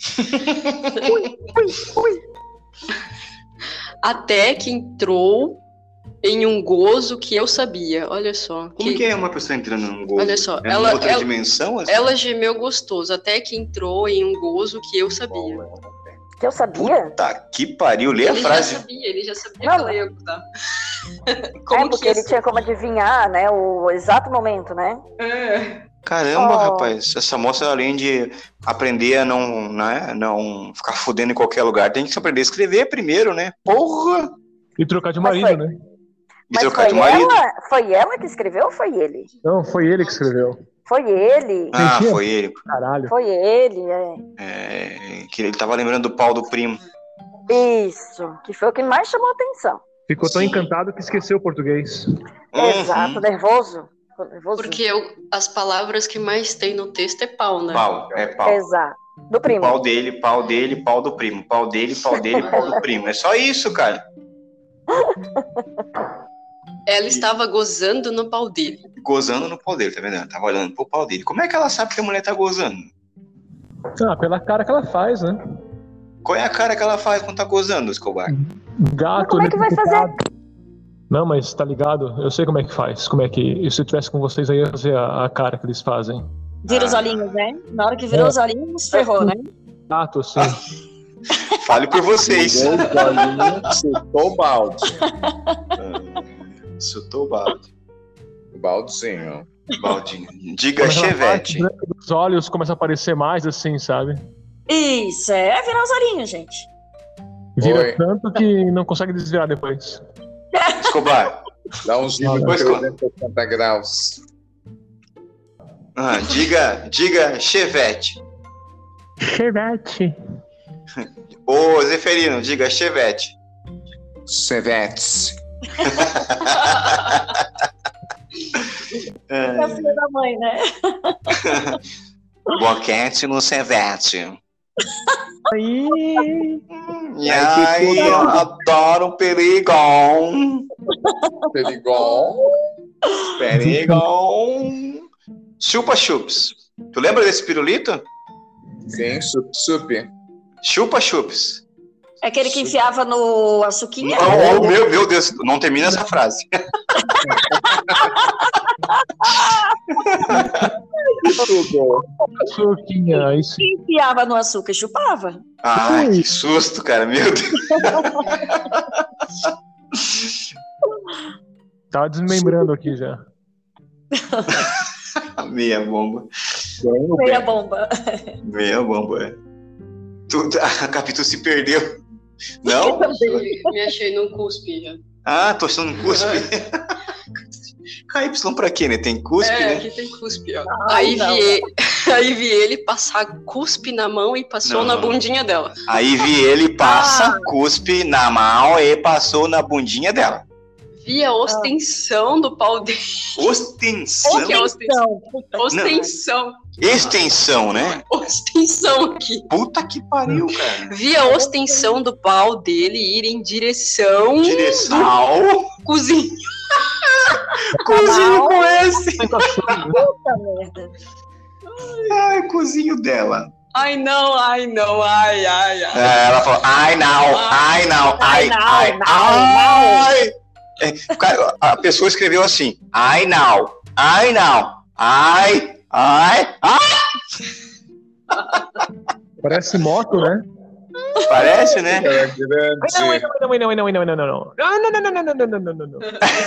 Até que entrou em um gozo que eu sabia. Olha só. Como que é uma pessoa entrando num gozo? Olha só, É ela- uma outra ela- dimensão? Assim? Ela gemeu gostoso, até que entrou em um gozo que eu sabia. Que eu sabia? Puta que pariu. Lê a Ele frase. já sabia, ele já sabia Não, que ela ia gostar. Como é, porque que ele tinha como adivinhar, né, o exato momento, né? É. Caramba, Oh. rapaz. Essa moça, além de aprender a não, né, não ficar fudendo em qualquer lugar, tem que aprender a escrever primeiro, né? Porra! E trocar de Mas marido, foi- né? E Mas trocar foi de marido. ela, foi ela que escreveu ou foi ele? Não, foi ele que escreveu. Foi ele. Ah, Mentira. foi ele. Caralho. Foi ele, é. É, que ele tava lembrando do pau do primo. Isso. Que foi o que mais chamou a atenção. Ficou tão Sim. encantado que esqueceu o português. Exato, Uhum. nervoso. Nervoso. Porque eu- as palavras que mais tem no texto é pau, né? Pau, é pau. Exato. Do primo. Pau dele, pau dele, pau do primo. Pau dele, pau dele, pau do primo. É só isso, cara. Ela estava gozando no pau dele. Gozando no pau dele, tá vendo? Ela tava olhando pro pau dele. Como é que ela sabe que a mulher tá gozando? Ah, pela cara que ela faz, né? Qual é a cara que ela faz quando tá gozando, Escobar? Gato. Como é que vai fazer? Não, mas tá ligado? Eu sei como é que faz. Como é que. Se eu tivesse com vocês aí, eu ia fazer a, a cara que eles fazem. Vira os Ah. olhinhos, né? Na hora que virou É. os olhinhos, ferrou, né? Gato, assim. Fale por vocês. Dois olhinhos, chutou o balde. Ah, Chutou o balde. O baldezinho. Baldinho. Diga Quando aquela Chevette. parte branca dos olhos começa a aparecer mais assim, sabe? Isso, é virar os olhinhos, gente. Vira Oi. tanto que não consegue desviar depois. Escobar. Dá um giro Depois de quando- trezentos e sessenta graus. Ah, diga, diga Chevette. Chevette. Ô, Zeferino, diga Chevette. Chevetes. É a filha da mãe, né? Boquete no Chevette. Aí. E aí, eu adoro perigão. Perigão. Perigão. Chupa chups. Tu lembra desse pirulito? Sim, sup, sup. Chupa chups. É aquele que enfiava no açuquinha? Oh, oh, meu, meu Deus, não termina essa frase. Tudo. Suquinha, aí sim. Que enfiava no açúcar e chupava. Ai, que susto, cara, meu Deus. Tava desmembrando aqui já. Meia bomba. Meia bomba. Meia bomba, é. Tudo, a Capitu se perdeu. Não? Me achei num cuspe já. Ah, tô achando um cuspe. K Y pra quê, né? Tem cuspe, É, né? aqui tem cuspe, ó. Ai, aí, não. vi ele, aí vi ele passar cuspe na mão e passou Não. na bundinha dela. Aí vi ele passa, Ah. cuspe na mão e passou na bundinha dela. Vi a ostensão do pau dele. Ostensão. que é ostensão? Puta, Ostensão. Extensão, né? Ostensão aqui. Puta que pariu, cara. Vi a ostensão do pau dele ir em direção Direção. cozinha. Cozinho com esse. puta merda. Ai, cozinho dela. Ai, não, ai, não, ai, ai, ai. É, ela falou, ai não, ai não, ai, Ai, não, ai, não, ai. É, cara, a pessoa escreveu assim, ai não, ai não, ai, ai, ai. Parece moto, né? Parece, né? Era grande. Não, não, não, não, não, não, não, não, não. Ah, não, não, não, não, não, não, não, não, não.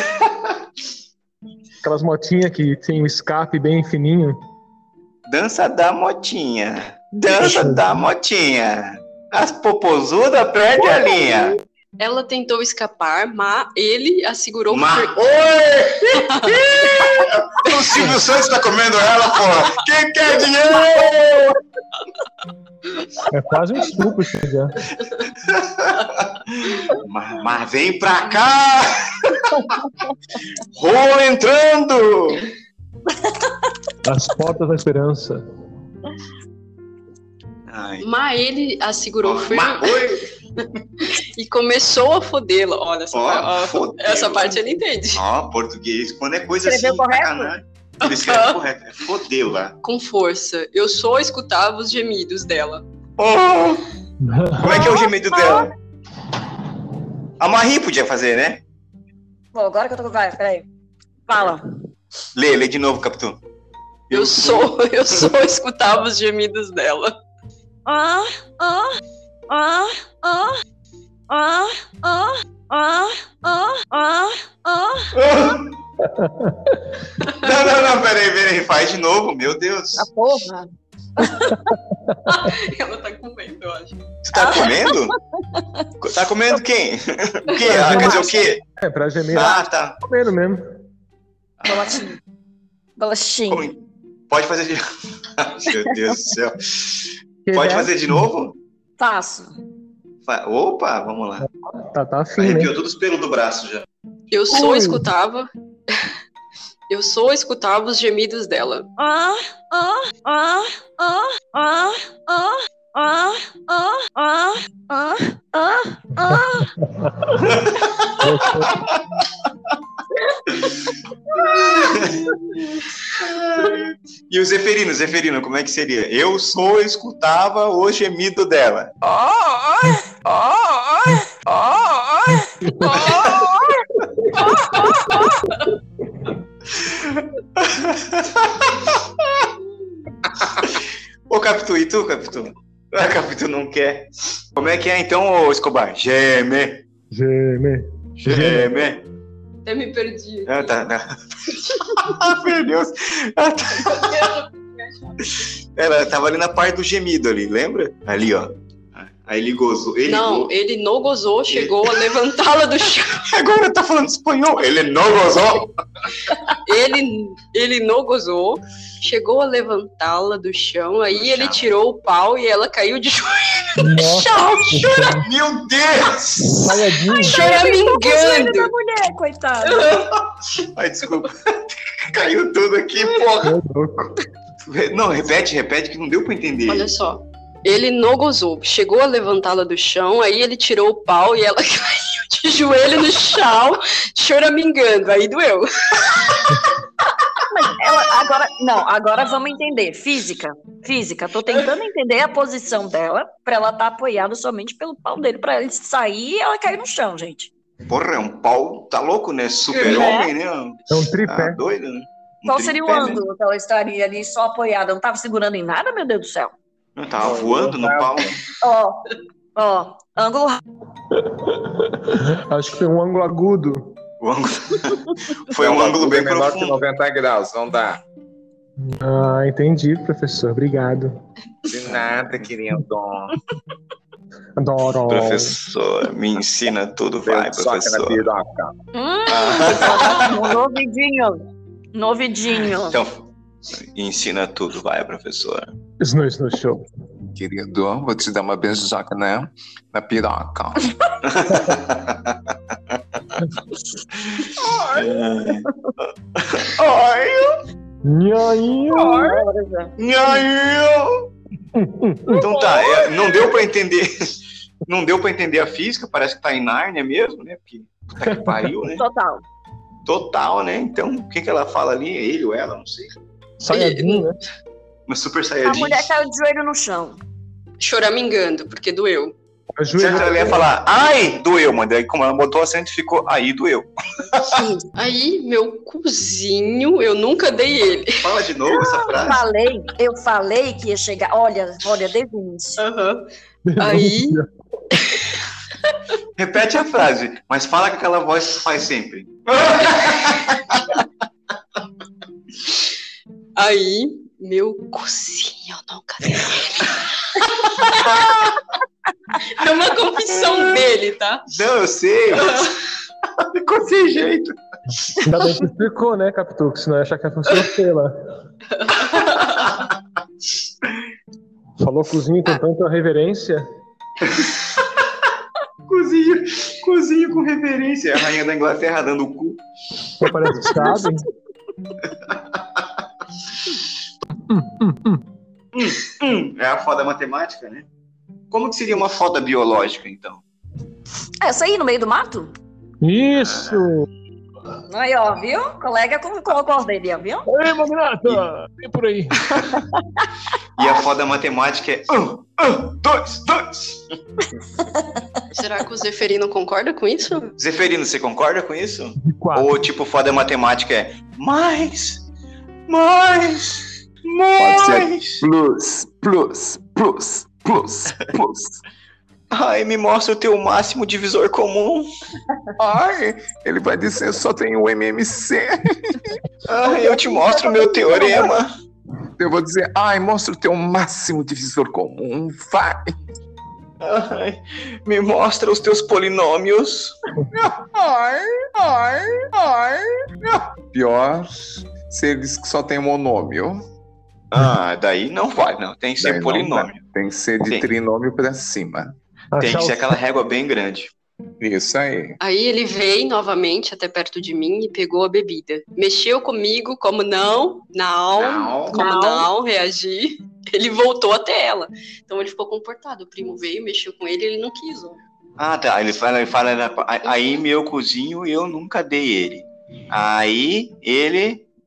Aquelas motinhas que tem um escape bem fininho. Dança da motinha, dança da motinha. As popozudas perdem a linha. Ela tentou escapar, mas ele a segurou Mas, por... oi! O Silvio Santos tá comendo ela, porra. Quem quer dinheiro? É quase um estupro, isso já. Mas, mas vem pra cá! Rolo entrando! As portas da esperança. Ai, Mas ele a segurou firme mas, oi! e começou a fodê-la. Olha, essa, Ó, par- ó, fodê-la. essa parte ele entende. Ó, português. Quando é coisa Escreveu assim, correto? sacanagem, ele escreve correto. É fodê-la. Com força. Eu só escutava os gemidos dela. Oh, como é que é o gemido dela? A Marie podia fazer, né? Bom, agora que eu tô com... Vai, peraí. Fala. Lê, lê de novo, Capitão. Eu só, eu só escutava os gemidos dela. Ah, ah, ah, ah, ah, ah, ah, ah, ah, ah. Não, não, não, peraí, peraí. Faz de novo, meu Deus. A porra. Ela tá com medo, eu acho. Você tá comendo? Tá comendo quem? O quê? Ah, quer dizer o quê? É, pra gemer. Ah, tá. Comendo mesmo. Bolachinha. Bolachinha. Como- Pode fazer de Meu Deus do céu. Pode fazer de novo? Faço. Fa- Opa, vamos lá. Tá, tá afim, né? Arrepiou todos os pelos do braço já. Eu só Ui. escutava. Eu só escutava os gemidos dela. Ah, ah, ah, ah, ah, ah, ah, ah, ah, ah, ah, ah. Zeferino, Zeferino, como é que seria? Eu sou, escutava o gemido dela. Ai, ai, ai, Ô, Capitu, e tu, Capitu? Ah, Capitu não quer. Como é que é então, ô Escobar? Geme. Geme. Geme. Até me perdi. Ah, tá, tá. Meu Deus. Ah, tá. Ela tava ali na parte do gemido ali, lembra? Ali, ó. Aí ele gozou. Ele Não, go... ele não gozou, chegou a levantá-la do chão. Agora tá falando espanhol. Ele não gozou. Ele, ele não gozou, chegou a levantá-la do chão, aí ele tirou o pau e ela caiu de joelho no chão, chora, Meu Deus! Saiadinho. choramingando. da mulher, coitada. Ai, desculpa. Caiu tudo aqui, porra. É louco. Não, repete, repete que não deu pra entender. Olha só, ele não gozou, chegou a levantá-la do chão, aí ele tirou o pau e ela caiu de joelho no chão, choramingando, aí doeu. Mas ela, agora, não, agora vamos entender. Física, física. Tô tentando entender a posição dela pra ela estar apoiada somente pelo pau dele, pra ele sair e ela cair no chão, gente. Porra, é um pau, tá louco, né? Super-homem, né? É um tripé. Tá doido, né? Um Qual seria o tripé, né? ângulo que ela estaria ali só apoiada? Não tava segurando em nada, meu Deus do céu? Não, tava voando no pau. Ó, ó, ângulo. Acho que foi um ângulo agudo. O ângulo... Foi um ângulo bem menor que profundo. noventa graus, não dá. Ah, entendi, professor. Obrigado. De nada, querido. Adoro. Professor, me ensina tudo, vai, Só que na professor. piroca. Hum, Ah, no ouvidinho. No ouvidinho. então, ensina tudo, vai, professor. Snow, Snow Show. Querido, vou te dar uma beijoca, né? Na piroca. Ai, Nhainho. nhainho. Então tá, é, não deu pra entender. Não deu pra entender a física, parece que tá em Nárnia mesmo, né? Porque puta que pariu, né? Total. Total, né? Então, o que que ela fala ali? É ele ou ela? Não sei. Saiadinho, né? Uma super A saiyajin. mulher caiu de joelho no chão. Choramingando, porque doeu. Ajoelha. Certo, ela ia falar, ai, doeu, mas daí como ela botou o acento, ficou, aí doeu. Aí, meu cozinho, eu nunca dei ele. Fala de novo essa Eu frase. falei, eu falei que ia chegar. Olha, olha, desde o início. Aham. Aí, Repete a frase, mas fala com aquela voz que faz sempre. aí, meu cozinho, eu nunca dei ele. É uma confissão dele, tá? Não, eu sei. Ficou sem jeito. Ainda bem que explicou, né, Capitu? Senão ia achar que fosse você lá. Falou cozinho com tanta reverência. Cozinho, cozinho com reverência. A rainha da Inglaterra dando o cu. Só parece que sabe. Hum, é a foda matemática, né? Como que seria uma foda biológica, então? Essa aí no meio do mato? Isso! Aí, ó, viu? Colega colocou os dedos, viu? Ei, Magnata! Vem por aí. E a foda matemática é um, um, dois, dois. Será que o Zeferino concorda com isso? Zeferino, você concorda com isso? De quatro. Ou tipo, foda matemática é mais, mais, Pode ser mais. plus, plus, plus, plus, plus. Ai, me mostra o teu máximo divisor comum. Ai, ele vai dizer só tem o M M C. Ai, eu te mostro o meu teorema. Eu vou dizer, ai, mostra o teu máximo divisor comum, vai. Ai, me mostra os teus polinômios. Ai, ai, ai. Pior, se eles que só tem monômio. Ah, daí não vai, não. Tem que ser Daí não polinômio. Tem que ser de Sim. trinômio pra cima. Tem Achar que ser o- aquela régua bem grande. Isso aí. Aí ele veio novamente até perto de mim e pegou a bebida. Mexeu comigo, como não, não, Não. como Não. não, reagir. Ele voltou até ela. Então ele ficou comportado. O primo veio, mexeu com ele, ele não quis. Ó. Ah, tá. Ele fala, ele fala aí meu cozinho, eu nunca dei ele. Aí ele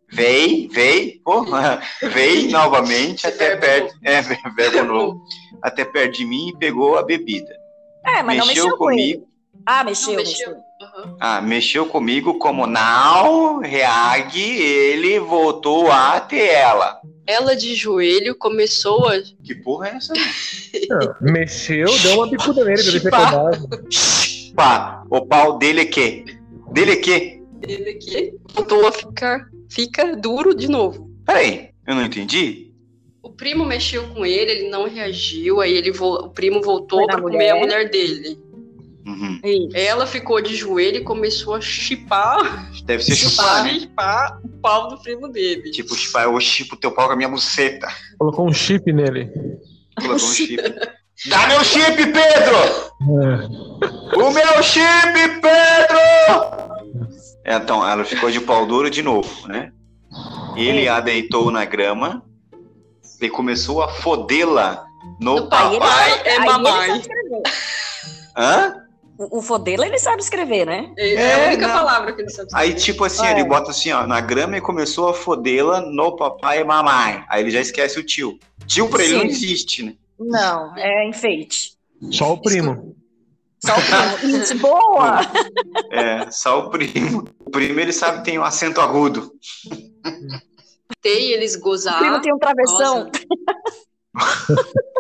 Veio, veio, porra, veio novamente até perto, é, verbo novo, até perto de mim e pegou a bebida. É, mas não Mexeu mexeu com comigo. ele. Ah, mexeu, Não, mexeu. mexeu. Uhum. Ah, mexeu comigo como não reague, ele voltou a ter ela. Ela de joelho começou a Que porra é essa? Não, mexeu, deu uma bicuda nele pra ele ser Chipar. acordado. Pá, o pau dele é quê? Dele é quê? ele aqui, voltou a ficar fica duro de novo. Peraí, eu não entendi. O primo mexeu com ele, ele não reagiu, aí ele vo- o primo voltou Foi na pra comer mulher. a mulher dele. Uhum. Isso. Ela ficou de joelho e começou a chipar, Deve ser chupar, né? chipar o pau do primo dele. Tipo, chupar, eu chipo teu pau com a minha buceta. Colocou um chip nele. Colocou um chip. Dá meu chip, Pedro! É. O meu chip, Pedro! Então, ela ficou de pau duro de novo, né? Ele a deitou na grama e começou a fodê-la no No pai, papai. ele- é Aí ele mamãe. sabe escrever. Hã? O, o fodela ele sabe escrever, né? É, É, a única não. palavra que ele sabe. Aí, tipo assim, É. ele bota assim, ó, na grama e começou a fodê-la no papai e mamãe. Aí ele já esquece o tio. Tio pra ele Sim. não existe, né? Não, é enfeite. Só o primo. Só o primo. Isso, boa! É, só o primo. O primo, ele sabe que tem um acento agudo. Tem eles O gozar. primo tem um travessão. Nossa.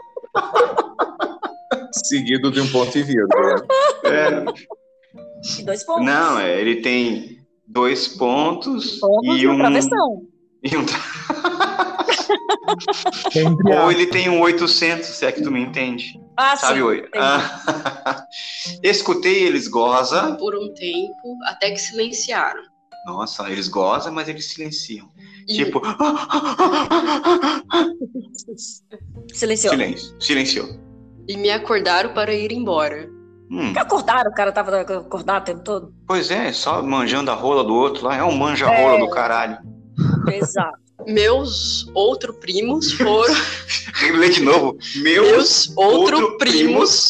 Seguido de um ponto e vírgula. É, E dois pontos. não, é, ele tem dois pontos, Pontos e um um... travessão. e um tra- Entre Ou aspas. ele tem um oitocentos, se é que tu me entende. Ah, Sabe, sim. oi? entendi. Ah, escutei, eles gozam. Por um tempo, até que silenciaram. Nossa, eles gozam, mas eles silenciam. E Tipo, Silenciou. silêncio, silenciou. E me acordaram para ir embora. Hum, Acordaram, o cara tava acordado o tempo todo. pois é, só manjando a rola do outro lá. É um manja-rola É. do caralho. Exato. Meus outros primos foram. Lê de novo. Meus, Meus outros outro primos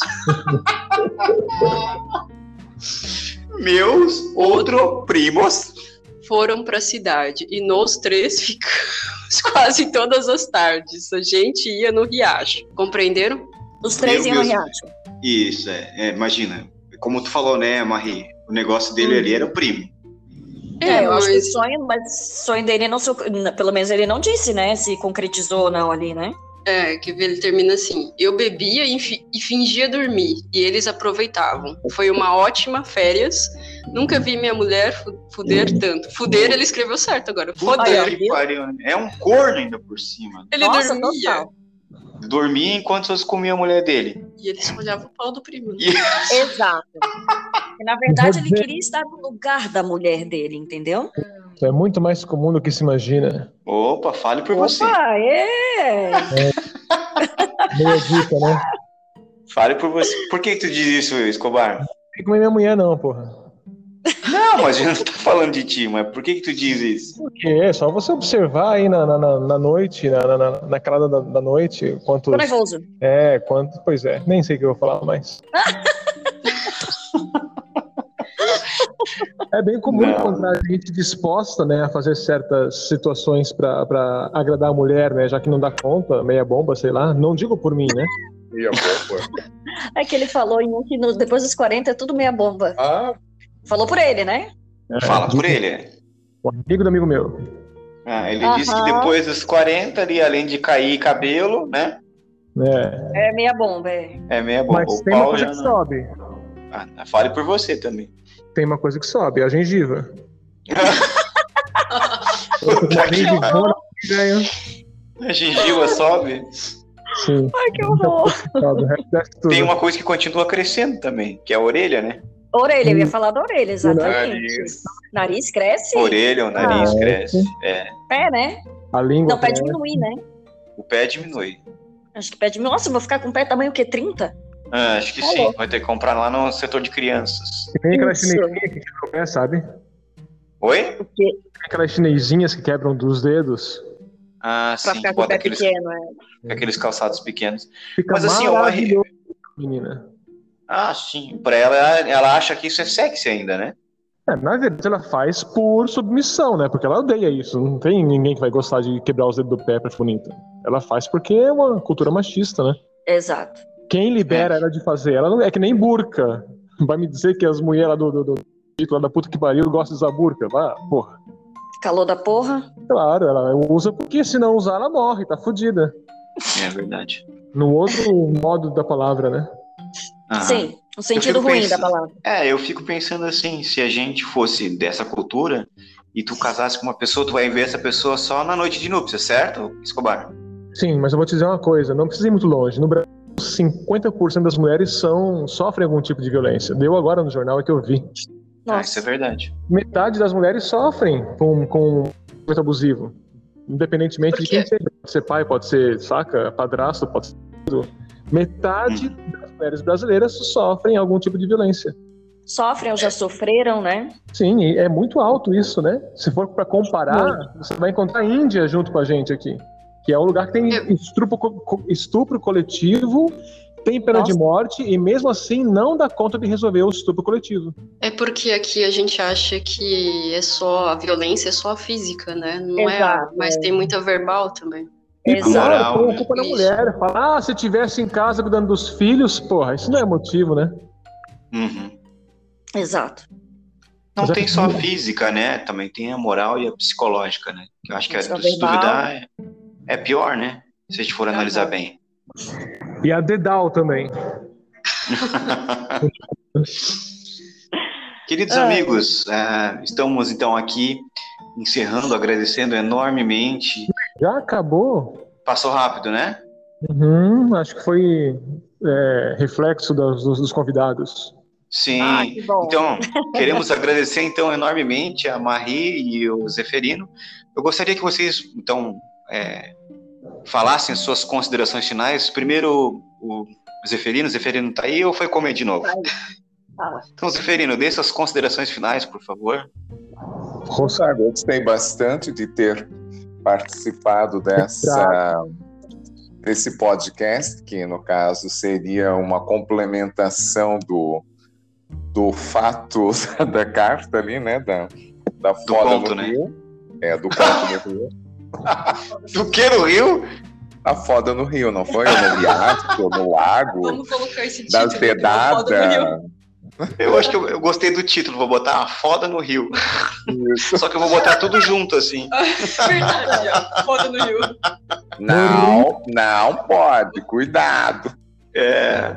meus outro primos. foram para a cidade. E nós três ficamos quase todas as tardes. A gente ia no riacho. Compreenderam? Os três Meu iam no Deus. riacho. Isso, é, é, imagina. Como tu falou, né, Marie? O negócio dele ali era o primo. É, eu acho que o mas sonho, mas o sonho dele não, so- pelo menos ele não disse, né, se concretizou ou não ali, né? é, que ele termina assim. Eu bebia e, fi- e fingia dormir. E eles aproveitavam. Foi uma ótima férias. Nunca vi minha mulher fu- fuder tanto. Fuder, ele escreveu certo agora. Puta Foder. que pariu, né? É um corno ainda por cima. Ele Nossa, dormia. total. Dormia enquanto vocês comiam a mulher dele. E eles olhavam o pau do primo. né? E- Exato. E, na verdade, ele queria estar no lugar da mulher dele, entendeu? Isso é muito mais comum do que se imagina. Opa, fale por você. Opa, é! Meia dica, né? Fale por você. Por que, que tu diz isso, Escobar? Não tem comer minha mulher, não, porra. Não, mas a gente não tá falando de ti, mas por que, que tu diz isso? Porque é só você observar aí na, na, na- na noite, na, na, na- na calada da, da noite, quantos. Tô nervoso. É, quantos. Pois é, nem sei o que eu vou falar mais. É bem comum Não. encontrar gente disposta, né, a fazer certas situações pra pra agradar a mulher, né, já que não dá conta, meia bomba, sei lá. Não digo por mim, né? E a boa, É que ele falou em um que no- depois dos quarenta é tudo meia bomba. Ah, Falou por ele, né? Fala por ele. é. Um amigo do amigo meu. Ah, ele Aham. disse que depois dos quarenta, ali, além de cair cabelo, né? É. É meia bomba, é. É meia bom. Mas O tem uma pau coisa já que não. sobe. Ah, fale por você também. Tem uma coisa que sobe, a gengiva. Puta que Gengiva, pariu. ganha. A gengiva sobe. Sim, Ai, que horror. sobe. O resto desce tudo. Tem uma coisa que continua crescendo também, que é a orelha, né? Orelha, eu ia falar da orelha, exatamente. nariz. Nariz cresce, Orelha, o nariz Ah, cresce. É, pé, né? A língua. Não, pé cresce. diminui, né? o pé diminui. Acho que pé diminui. Nossa, eu vou ficar com pé tamanho o quê? trinta? Ah, acho que Tá sim. louco. Vai ter que comprar lá no setor de crianças. E tem aquelas Isso. chinesinhas que quebram o pé, sabe? Oi? Tem aquelas chinesinhas que quebram dos dedos. Ah, Pra sim. ficar com o Bota pé aqueles, pequeno, é. aqueles calçados pequenos. Fica Mas assim, ó, maravilhoso, menina. Ah, sim. Pra ela, ela acha que isso é sexy ainda, né? É, na verdade, ela faz por submissão, né? Porque ela odeia isso. Não tem ninguém que vai gostar de quebrar os dedos do pé pra ser bonita. Ela faz porque é uma cultura machista, né? Exato. Quem libera é. ela de fazer? Ela não é que nem burca. Vai me dizer que as mulheres lá do, do, do, do da puta que pariu gostam de usar burca? Vá, porra. Calor da porra? Claro, ela usa porque se não usar ela morre, tá fodida. É verdade. No outro modo da palavra, né? Aham. Sim, no sentido ruim pensando, da palavra. É, eu fico pensando assim, se a gente fosse dessa cultura e tu casasse com uma pessoa, tu vai ver essa pessoa só na noite de núpcias, certo, Escobar? Sim, mas eu vou te dizer uma coisa, não precisa ir muito longe. No Brasil, cinquenta por cento das mulheres são, sofrem algum tipo de violência. Deu agora no jornal, é que eu vi. Ah, isso é verdade. Metade das mulheres sofrem com, com comportamento abusivo. Independentemente de quem seja. Pode ser pai, pode ser, saca, padrasto, pode ser tudo. Metade hum. das mulheres brasileiras sofrem algum tipo de violência. Sofrem ou já sofreram, né? Sim, é muito alto isso, né? Se for para comparar, Sim. você vai encontrar a Índia junto com a gente aqui. Que é um lugar que tem estupro, estupro coletivo, tem pena Nossa. de morte e mesmo assim não dá conta de resolver o estupro coletivo. É porque aqui a gente acha que é só a violência, é só a física, né? Não Exato, é, mas é. tem muita verbal também. E moral, claro, culpa da mulher. Fala, ah, se tivesse em casa cuidando dos filhos, porra, isso não é motivo, né? Uhum. Exato. Não Mas tem é só a que... física, né? Também tem a moral e a psicológica, né? Eu acho que Isso é, é se verbal. duvidar é, é pior, né? Se a gente for analisar bem. E a dedal também. Queridos Ai. amigos, uh, estamos então aqui encerrando, agradecendo enormemente. Já acabou? Passou rápido, né? Uhum, acho que foi é, reflexo dos, dos convidados. Sim. Ah, que bom. Então, queremos agradecer então enormemente a Marie e o Zeferino. Eu gostaria que vocês, então, é, falassem suas considerações finais. Primeiro, o Zeferino. O Zeferino tá aí ou foi comer de novo? Fala. Então, Zeferino, dê suas considerações finais, por favor. Rosa, gostei bastante de ter participado dessa, desse podcast, que no caso seria uma complementação do, do fato da carta ali, né? Da, da Do foda conto, no né? Rio. É, do conto no Rio. Do que no Rio? A foda no Rio, não foi? No riacho, no lago, Vamos colocar esse título. das pedadas. Eu acho que eu, eu gostei do título, vou botar a foda no Rio. Isso. Só que eu vou botar tudo junto, assim. Verdade, ó. Foda no Rio. Não, não pode, cuidado. É...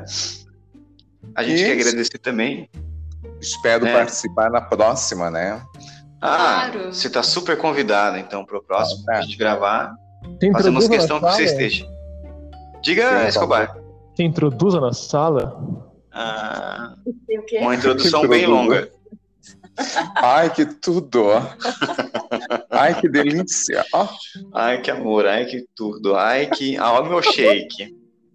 A gente Isso. quer agradecer também. Espero É. participar na próxima, né? Ah, Claro. você está super convidada, então, para o próximo, Tá. pra gente gravar. Te Fazemos introduza questão na que você sala? esteja. Diga, Sim, Escobar. Te introduza na sala? Ah, Tem o quê? uma introdução bem longa. Ai, que tudo! Ai, que delícia! Ó. Ai, que amor, ai, que tudo. Ai, que... Ah, ó, meu shake.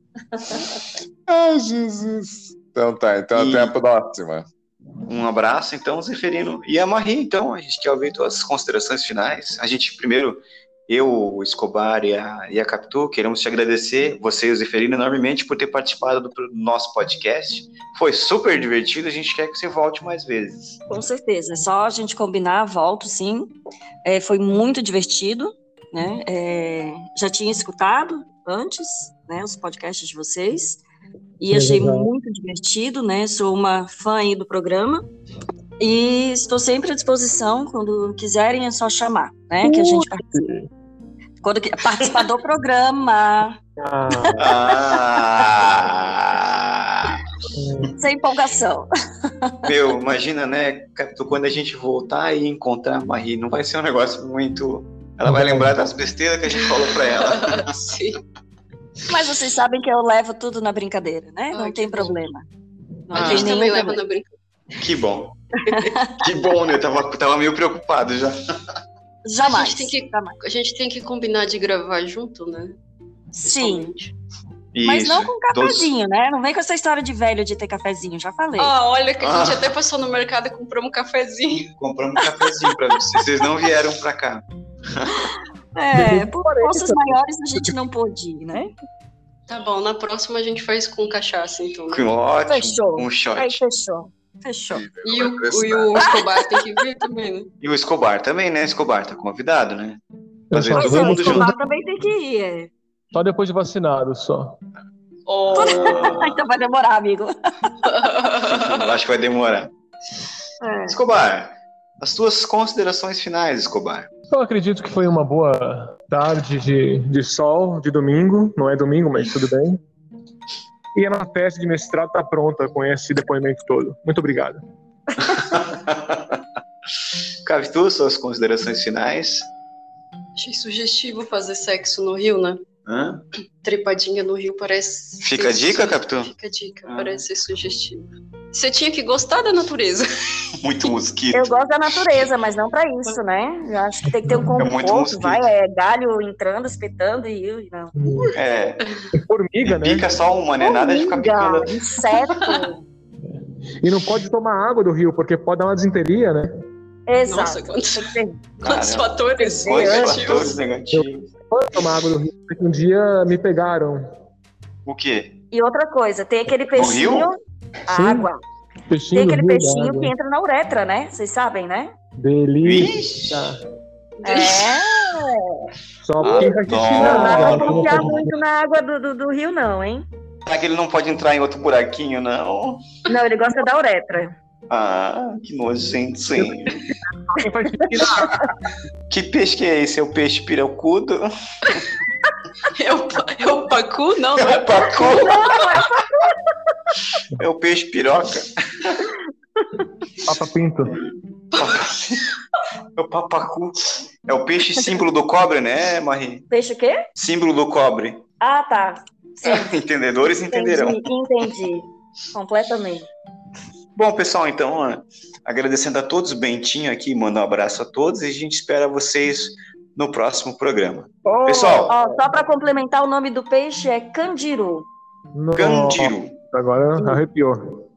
Ai, Jesus! Então tá, então E- até a próxima. Um abraço, então, Zeferino. E a Marie, então, a gente quer ouvir tuas considerações finais. A gente, primeiro, eu, o Escobar e a, e a Capitu, queremos te agradecer, você e o Zeferino, enormemente por ter participado do pro- nosso podcast. Foi super divertido, a gente quer que você volte mais vezes. Com certeza, é só a gente combinar, volto sim. É, foi muito divertido, né? É, já tinha escutado antes, né, os podcasts de vocês, e É achei verdade. muito divertido, né? Sou uma fã aí do programa e estou sempre à disposição, quando quiserem é só chamar, né? Que a gente participa. Quando que- participar do programa, Ah, Ah! sem empolgação. Meu, imagina, né, Capitu, quando a gente voltar e encontrar a Marie, não vai ser um negócio muito... Ela vai lembrar das besteiras que a gente falou pra ela. Sim. Mas vocês sabem que eu levo tudo na brincadeira, né? Não Ai, tem que bom. problema. Não A Ah. tem gente nenhum também leva problema. na brincadeira. Que bom. Que bom, né? Eu tava, tava meio preocupado já. Jamais. A gente tem que- jamais. A gente tem que combinar de gravar junto, né? Sim, Pessoalmente. mas não Isso. com cafezinho, né? Não vem com essa história de velho de ter cafezinho, já falei. Ah, olha que a gente Ah. até passou no mercado e compramos um cafezinho. Compramos um cafezinho pra vocês. Vocês não vieram pra cá. É, por forças maiores a gente não pôde ir, né? Tá bom, na próxima a gente faz com cachaça, então. né? Que ótimo. Fechou. Um Aí shot. fechou. Fechou. E o, o, e o Escobar tem que vir também, né? E o Escobar também, né? Escobar tá convidado, né? Às vezes Só, Pois todo é, o mundo junto. Escobar também tem que ir. É. só depois de vacinado, só. Oh. Então vai demorar, amigo. Acho que vai demorar. É. Escobar, as tuas considerações finais, Escobar. Eu acredito que foi uma boa tarde de, de sol, de domingo. Não é domingo, mas tudo bem. E a nossa tese de mestrado está pronta com esse depoimento todo. Muito obrigado. Cavitu, suas considerações finais. Achei sugestivo fazer sexo no Rio, né? Hã? Trepadinha no Rio parece... Fica a dica, Capitu? Fica a dica, Ah. parece ser sugestivo. Você tinha que gostar da natureza. Muito mosquito. Eu gosto da natureza, mas não pra isso, né? Eu acho que tem que ter um muito conforto, mosquito. vai, é galho entrando, espetando e eu, não. É, Formiga, né? pica só uma, né? Nada de ficar picando. Formiga, inseto. E não pode tomar água do rio, porque pode dar uma desinteria, né? Exato. Nossa, quantos, Tem que ter- quantos Caramba. fatores Quantos negativos. fatores negativos? Pode tomar água do rio, porque um dia me pegaram. O quê? E outra coisa, tem aquele peixinho, a Sim. água. Peixinho Tem aquele do rio, peixinho água. que entra na uretra, né? Vocês sabem, né? Delícia. É. Só Ah, quem tá dó. Não dá Ah, pra confiar muito na água do, do, do rio, não, hein? Será que ele não pode entrar em outro buraquinho, não? Não, ele gosta da uretra. Ah, que nojento, sim. Quem faz xixi na Que peixe que é esse? É o peixe piracudo? É o, pa- é o pacu? Não, não É é o pacu? É o peixe piroca? Papa Pinto. É o papacu. É o peixe símbolo do cobre, né, Marie? Peixe o quê? Símbolo do cobre. Ah, tá. Sim, Entendedores entenderão. entendi, entendi. Completamente. Bom, pessoal, então, ó, agradecendo a todos, Bentinho aqui, manda um abraço a todos e a gente espera vocês no próximo programa. Pessoal, Ó, só pra complementar, o nome do peixe é candiru. Nossa, Candiru. agora arrepiou.